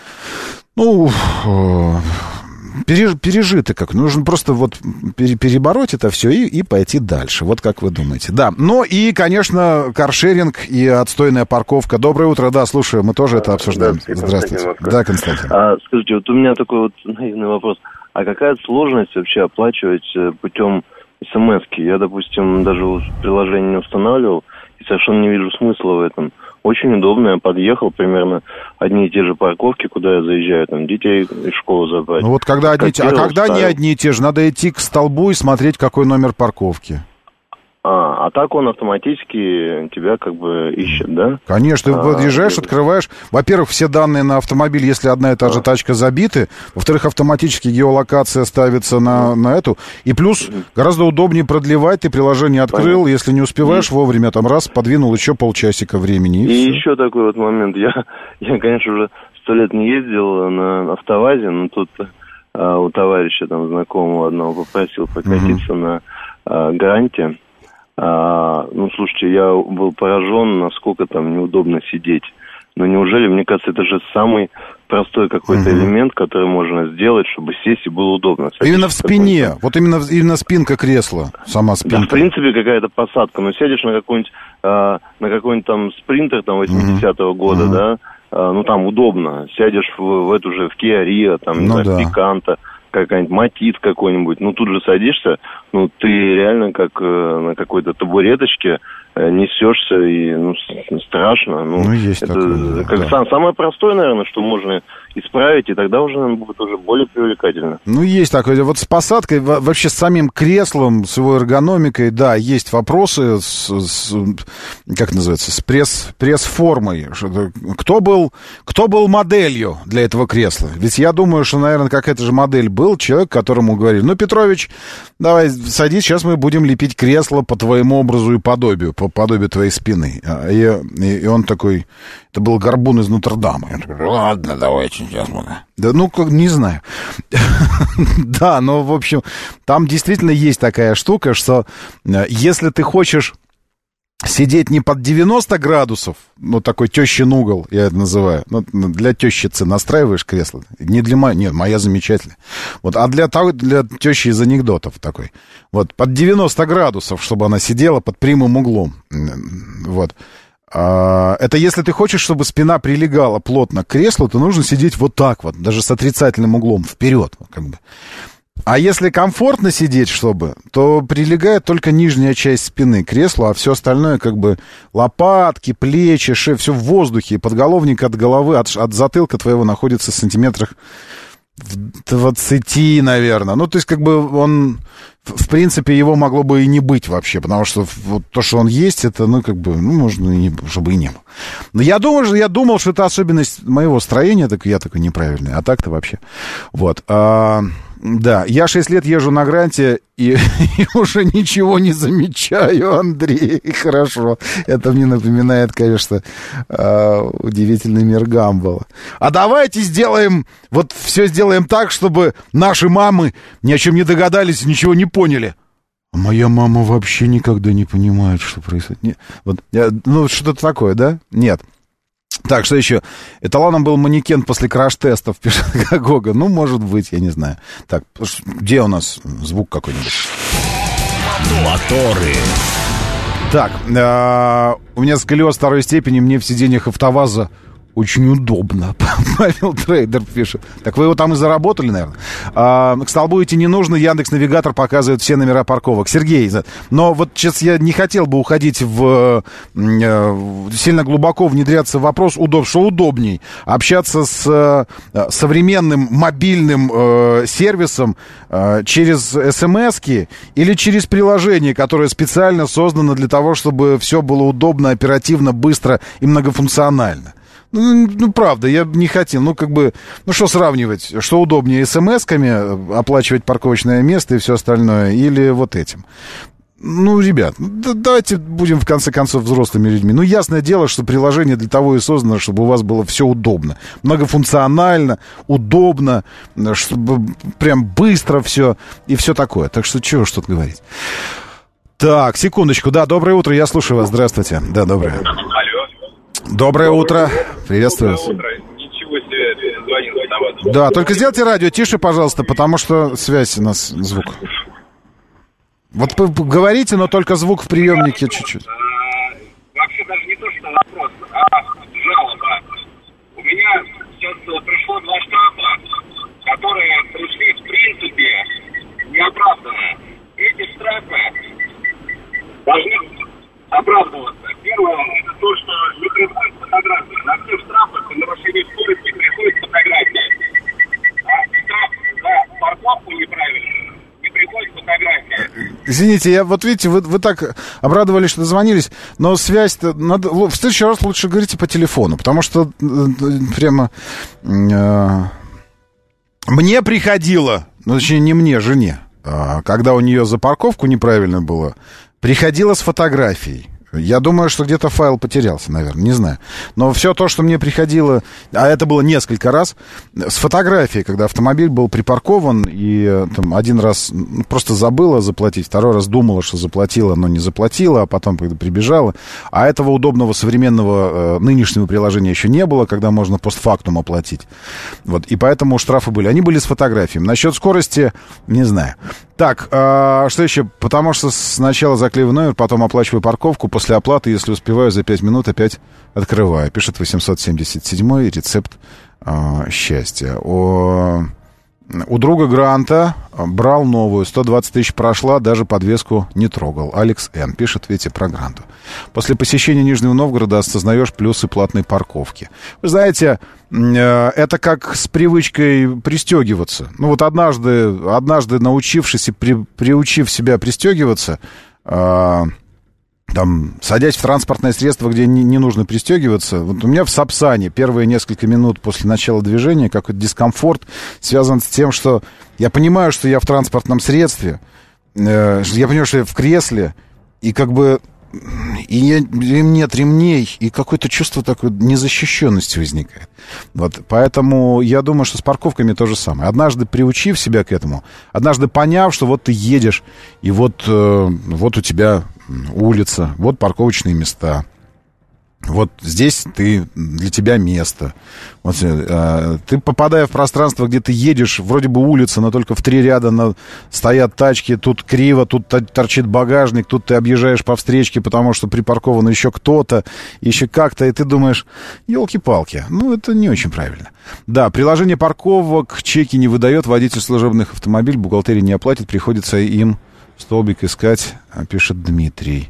пережиты как. Нужно просто вот перебороть это все и пойти дальше. Вот как вы думаете. Да, ну и, конечно, каршеринг и отстойная парковка. Доброе утро, да, слушаю, мы тоже это обсуждаем. Здравствуйте. Да, Константин. Скажите, вот у меня такой вот наивный вопрос. А какая сложность вообще оплачивать путем смс-ки? Я, допустим, даже приложение не устанавливал и совершенно не вижу смысла в этом. Очень удобно, я подъехал, примерно одни и те же парковки, куда я заезжаю, там детей из школы забрать. Ну вот когда когда не одни и те же, надо идти к столбу и смотреть, какой номер парковки. А так он автоматически тебя как бы ищет, да? Конечно, ты подъезжаешь, открываешь. Во-первых, все данные на автомобиль, если одна и та же тачка, забиты. Во-вторых, автоматически геолокация ставится на эту. И плюс гораздо удобнее продлевать. Ты приложение открыл, если не успеваешь вовремя, там раз, подвинул еще полчасика времени. И еще такой вот момент. Я, конечно, уже 100 лет не ездил на автовазе, но тут у товарища там знакомого одного попросил прокатиться на Гранте. Слушайте, я был поражен, насколько там неудобно сидеть. Но неужели, мне кажется, это же самый простой какой-то элемент, который можно сделать, чтобы сесть и было удобно. Именно в спине, вот именно спинка кресла, сама спинка. Да, в принципе, какая-то посадка, но сядешь на какой-нибудь там спринтер там 80-го года, да, там удобно. Сядешь в эту же, в Kia Rio, там, не знаю, Пиканта, какая-нибудь Матит какой-нибудь, тут же садишься, ты реально как на какой-то табуреточке несешься, и страшно. Есть это такое, самое простое, наверное, что можно исправить, и тогда уже, наверное, будет уже более привлекательно. Есть такое. Вот с посадкой, вообще с самим креслом, с его эргономикой, да, есть вопросы как называется, с пресс-формой. Кто был моделью для этого кресла? Ведь я думаю, что, наверное, какая-то же модель был, человек, которому говорили, Петрович, давай садись, сейчас мы будем лепить кресло по твоему образу и подобию, по подобию твоей спины. И он такой, это был Горбун из Нотр-Дама. Я такой, ладно, давайте сейчас буду. Да, не знаю. Да, но, в общем, там действительно есть такая штука, что если ты хочешь сидеть не под 90 градусов, такой тещин угол, я это называю, для тещицы настраиваешь кресло, не для моей, нет, моя замечательная, а для тещи из анекдотов такой, под 90 градусов, чтобы она сидела под прямым углом, это если ты хочешь, чтобы спина прилегала плотно к креслу, то нужно сидеть вот так вот, даже с отрицательным углом, вперед, А если комфортно сидеть, то прилегает только нижняя часть спины к креслу, а все остальное лопатки, плечи, шея, все в воздухе, подголовник от головы, от затылка твоего находится в сантиметрах в 20, наверное. То есть он, в принципе, его могло бы и не быть вообще, потому что то, что он есть, это, можно, чтобы и не было. Но я думал, что это особенность моего строения, я такой неправильный, а так-то вообще. Да, я 6 лет езжу на Гранте и уже ничего не замечаю, Андрей, хорошо. Это мне напоминает, конечно, удивительный мир Гамбола. А давайте все сделаем так, чтобы наши мамы ни о чем не догадались и ничего не поняли. Моя мама вообще никогда не понимает, что происходит. Что-то такое, да? Нет. Так, что еще? Эталоном был манекен после краш-тестов, пишет Гога. Может быть, я не знаю. Так, где у нас звук какой-нибудь? Моторы. Так, у меня сколиоз второй степени, мне в сиденьях АвтоВАЗа Очень удобно, Павел Трейдер пишет. Так вы его там и заработали, наверное. К столбу идти не нужно, Яндекс.Навигатор показывает все номера парковок. Сергей, но вот сейчас я не хотел бы уходить сильно глубоко внедряться в вопрос, что удобней. Общаться с современным мобильным сервисом через смс-ки или через приложение, которое специально создано для того, чтобы все было удобно, оперативно, быстро и многофункционально. Ну, правда, я не хотел. Что сравнивать? Что удобнее, смс-ками оплачивать парковочное место и все остальное, или вот этим? Ребят, давайте будем, в конце концов, взрослыми людьми. Ясное дело, что приложение для того и создано, чтобы у вас было все удобно. Многофункционально, удобно, чтобы прям быстро все и все такое. Так что чего что-то говорить. Так, секундочку. Да, доброе утро, я слушаю вас. Здравствуйте. Да, доброе. Доброе утро. Приветствую вас. Доброе утро. Ничего себе, звонил виноват. Да, только сделайте радио тише, пожалуйста, потому что связь у нас, звук. Вот говорите, но только звук в приемнике чуть-чуть. Вообще даже не то, что вопрос, а жалоба. У меня сейчас пришло 2 штрафа, которые пришли в принципе неоправданно. Эти штрафы должны оправдываться. Первое, это то, что не приходит фотография. На всех штрафах по нарушению скорости приходит фотография. А штраф за парковку неправильную не приходит фотография. Извините, видите, вы так обрадовались, что дозвонились, но связь-то надо... В следующий раз лучше говорите по телефону, потому что прямо... Мне приходило, точнее, не мне, жене, когда у нее за парковку неправильно было, приходило с фотографией. Я думаю, что где-то файл потерялся, наверное, не знаю. Но все то, что мне приходило, а это было несколько раз, с фотографией, когда автомобиль был припаркован, и там один раз просто забыла заплатить, второй раз думала, что заплатила, но не заплатила, а потом когда прибежала. А этого удобного современного нынешнего приложения еще не было, когда можно постфактум оплатить. Вот, и поэтому штрафы были. Они были с фотографией. Насчет скорости, не знаю. Так, что еще? Потому что сначала заклеиваю номер, потом оплачиваю парковку, после оплаты, если успеваю, за 5 минут опять открываю. Пишет 877-й, рецепт счастья. У друга Гранта брал новую, 120 тысяч прошла, даже подвеску не трогал. Алекс Н. пишет, видите, про Гранту. После посещения Нижнего Новгорода осознаешь плюсы платной парковки. Вы знаете, это как с привычкой пристегиваться. Однажды научившись и приучив себя пристегиваться, садясь в транспортное средство, где не нужно пристегиваться. Вот у меня в Сапсане первые несколько минут после начала движения какой-то дискомфорт связан с тем, что я понимаю, что я в транспортном средстве, я понимаю, что я в кресле, и и нет ремней, и какое-то чувство такой незащищенности возникает. Вот, поэтому я думаю, что с парковками то же самое. Однажды приучив себя к этому, однажды поняв, что вот ты едешь, и вот у тебя улица, вот парковочные места. Вот здесь для тебя место. Вот, ты, попадая в пространство, где ты едешь, вроде бы улица, но только в 3 ряда стоят тачки, тут криво, тут торчит багажник, тут ты объезжаешь по встречке, потому что припаркован еще кто-то, еще как-то, и ты думаешь, елки-палки, это не очень правильно. Да, приложение парковок чеки не выдает, водитель служебных автомобилей, бухгалтерия не оплатит, приходится им столбик искать, пишет Дмитрий.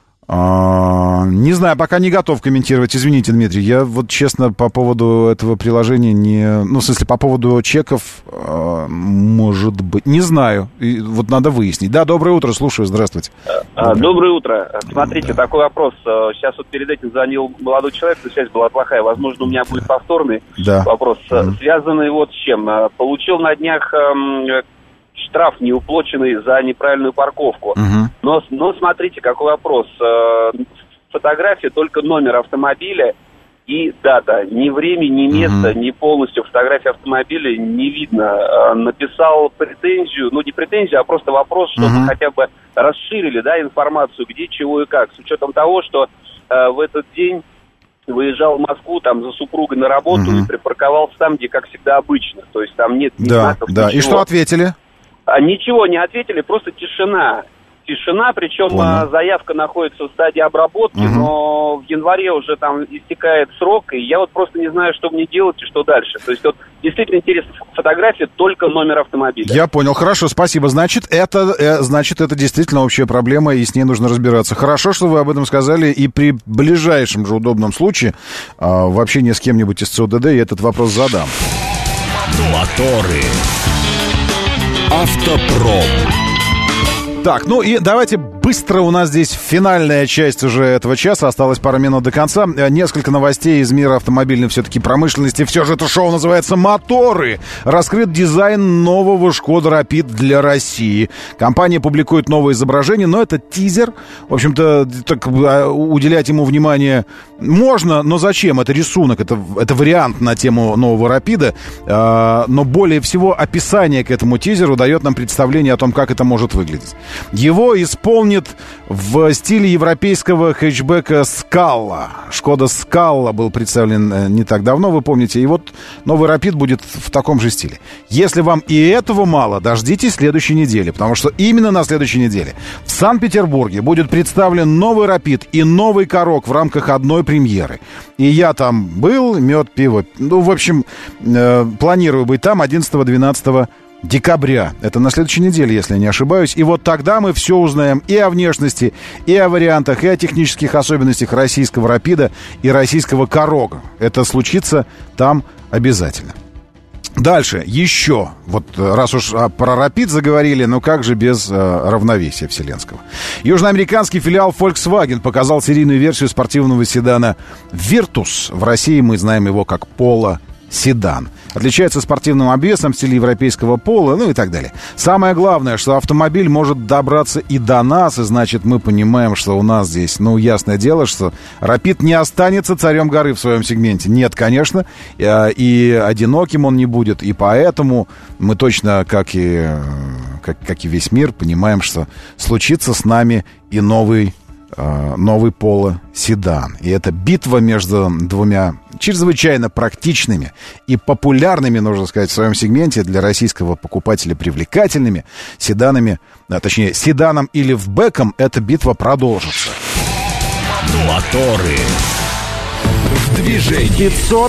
Не знаю, пока не готов комментировать. Извините, Дмитрий, я честно по поводу этого приложения по поводу чеков, может быть, не знаю. Надо выяснить. Да, доброе утро, слушаю, здравствуйте. Доброе утро. Смотрите, такой вопрос. Сейчас перед этим звонил молодой человек, связь была плохая. Возможно, у меня будет повторный вопрос, связанный с чем. Получил на днях штраф неуплаченный за неправильную парковку. Но смотрите, какой вопрос. Фотография только номер автомобиля и дата. Ни время, ни место, ни полностью фотографии автомобиля не видно. Написал претензию, не претензию, а просто вопрос, чтобы хотя бы расширили информацию, где, чего и как. С учетом того, что в этот день выезжал в Москву за супругой на работу и припарковался там, где, как всегда, обычно. То есть там нет ни знаков, ничего. И что ответили? Ничего не ответили, просто тишина. тишина, причем заявка находится в стадии обработки, но в январе уже там истекает срок, и я вот просто не знаю, что мне делать и что дальше. То есть вот действительно интересна фотография, только номер автомобиля. Я понял, хорошо, спасибо. Значит, это действительно общая проблема, и с ней нужно разбираться. Хорошо, что вы об этом сказали, и при ближайшем же удобном случае в общении с кем-нибудь из ЦОДД я этот вопрос задам. Моторы. Автопром. Так, ну и давайте быстро, у нас здесь финальная часть уже этого часа, осталось пару минут до конца. Несколько новостей из мира автомобильной все-таки промышленности. Все же это шоу называется «Моторы». Раскрыт дизайн нового Шкода Рапид для России. Компания публикует новое изображение, но это тизер. В общем-то, так, уделять ему внимание можно, но зачем? Это рисунок, это вариант на тему нового Рапида. Но более всего описание к этому тизеру дает нам представление о том, как это может выглядеть. Его исполнит в стиле европейского хэтчбека Scala. Шкода Scala был представлен не так давно, вы помните. И вот новый Рапид будет в таком же стиле. Если вам и этого мало, дождитесь следующей недели. Потому что именно на следующей неделе в Санкт-Петербурге будет представлен новый Рапид и новый Корок в рамках одной премьеры. И я там был, мед, пиво. Ну, в общем, планирую быть там 11-12 декабря. Это на следующей неделе, если я не ошибаюсь. И вот тогда мы все узнаем и о внешности, и о вариантах, и о технических особенностях российского Рапида и российского Корога. Это случится там обязательно. Дальше, еще, вот раз уж про Рапид заговорили, ну как же без равновесия вселенского. Южноамериканский филиал Volkswagen показал серийную версию спортивного седана Virtus. В России мы знаем его как Polo седан. Отличается спортивным обвесом в стиле европейского Polo, ну и так далее. Самое главное, что автомобиль может добраться и до нас, и значит мы понимаем, что у нас здесь, ну, ясное дело, что Рапид не останется царем горы в своем сегменте. Нет, конечно, и одиноким он не будет, и поэтому мы точно, как и весь мир, понимаем, что случится с нами и новый Polo седан. И это битва между двумя чрезвычайно практичными и популярными, нужно сказать, в своем сегменте для российского покупателя привлекательными седанами, точнее, седаном или вбэком, эта битва продолжится. Моторы. Движение.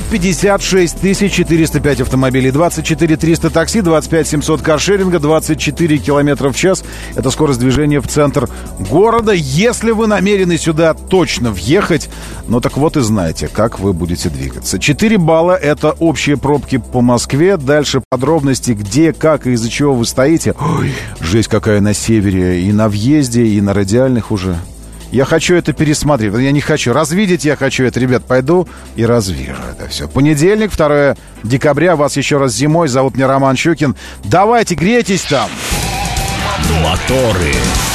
556 405 автомобилей, 24 300 такси, 25 700 каршеринга, 24 км в час. Это скорость движения в центр города. Если вы намерены сюда точно въехать, ну так вот и знаете, как вы будете двигаться. 4 балла — это общие пробки по Москве. Дальше подробности, где, как и из-за чего вы стоите. Ой, жесть какая на севере, и на въезде, и на радиальных уже. Я хочу это пересмотреть. Я не хочу. Развидеть я хочу это. Ребят, пойду и развижу это все. Понедельник, 2 декабря. Вас еще раз зимой. Зовут меня Роман Щукин. Давайте, грейтесь там. Моторы.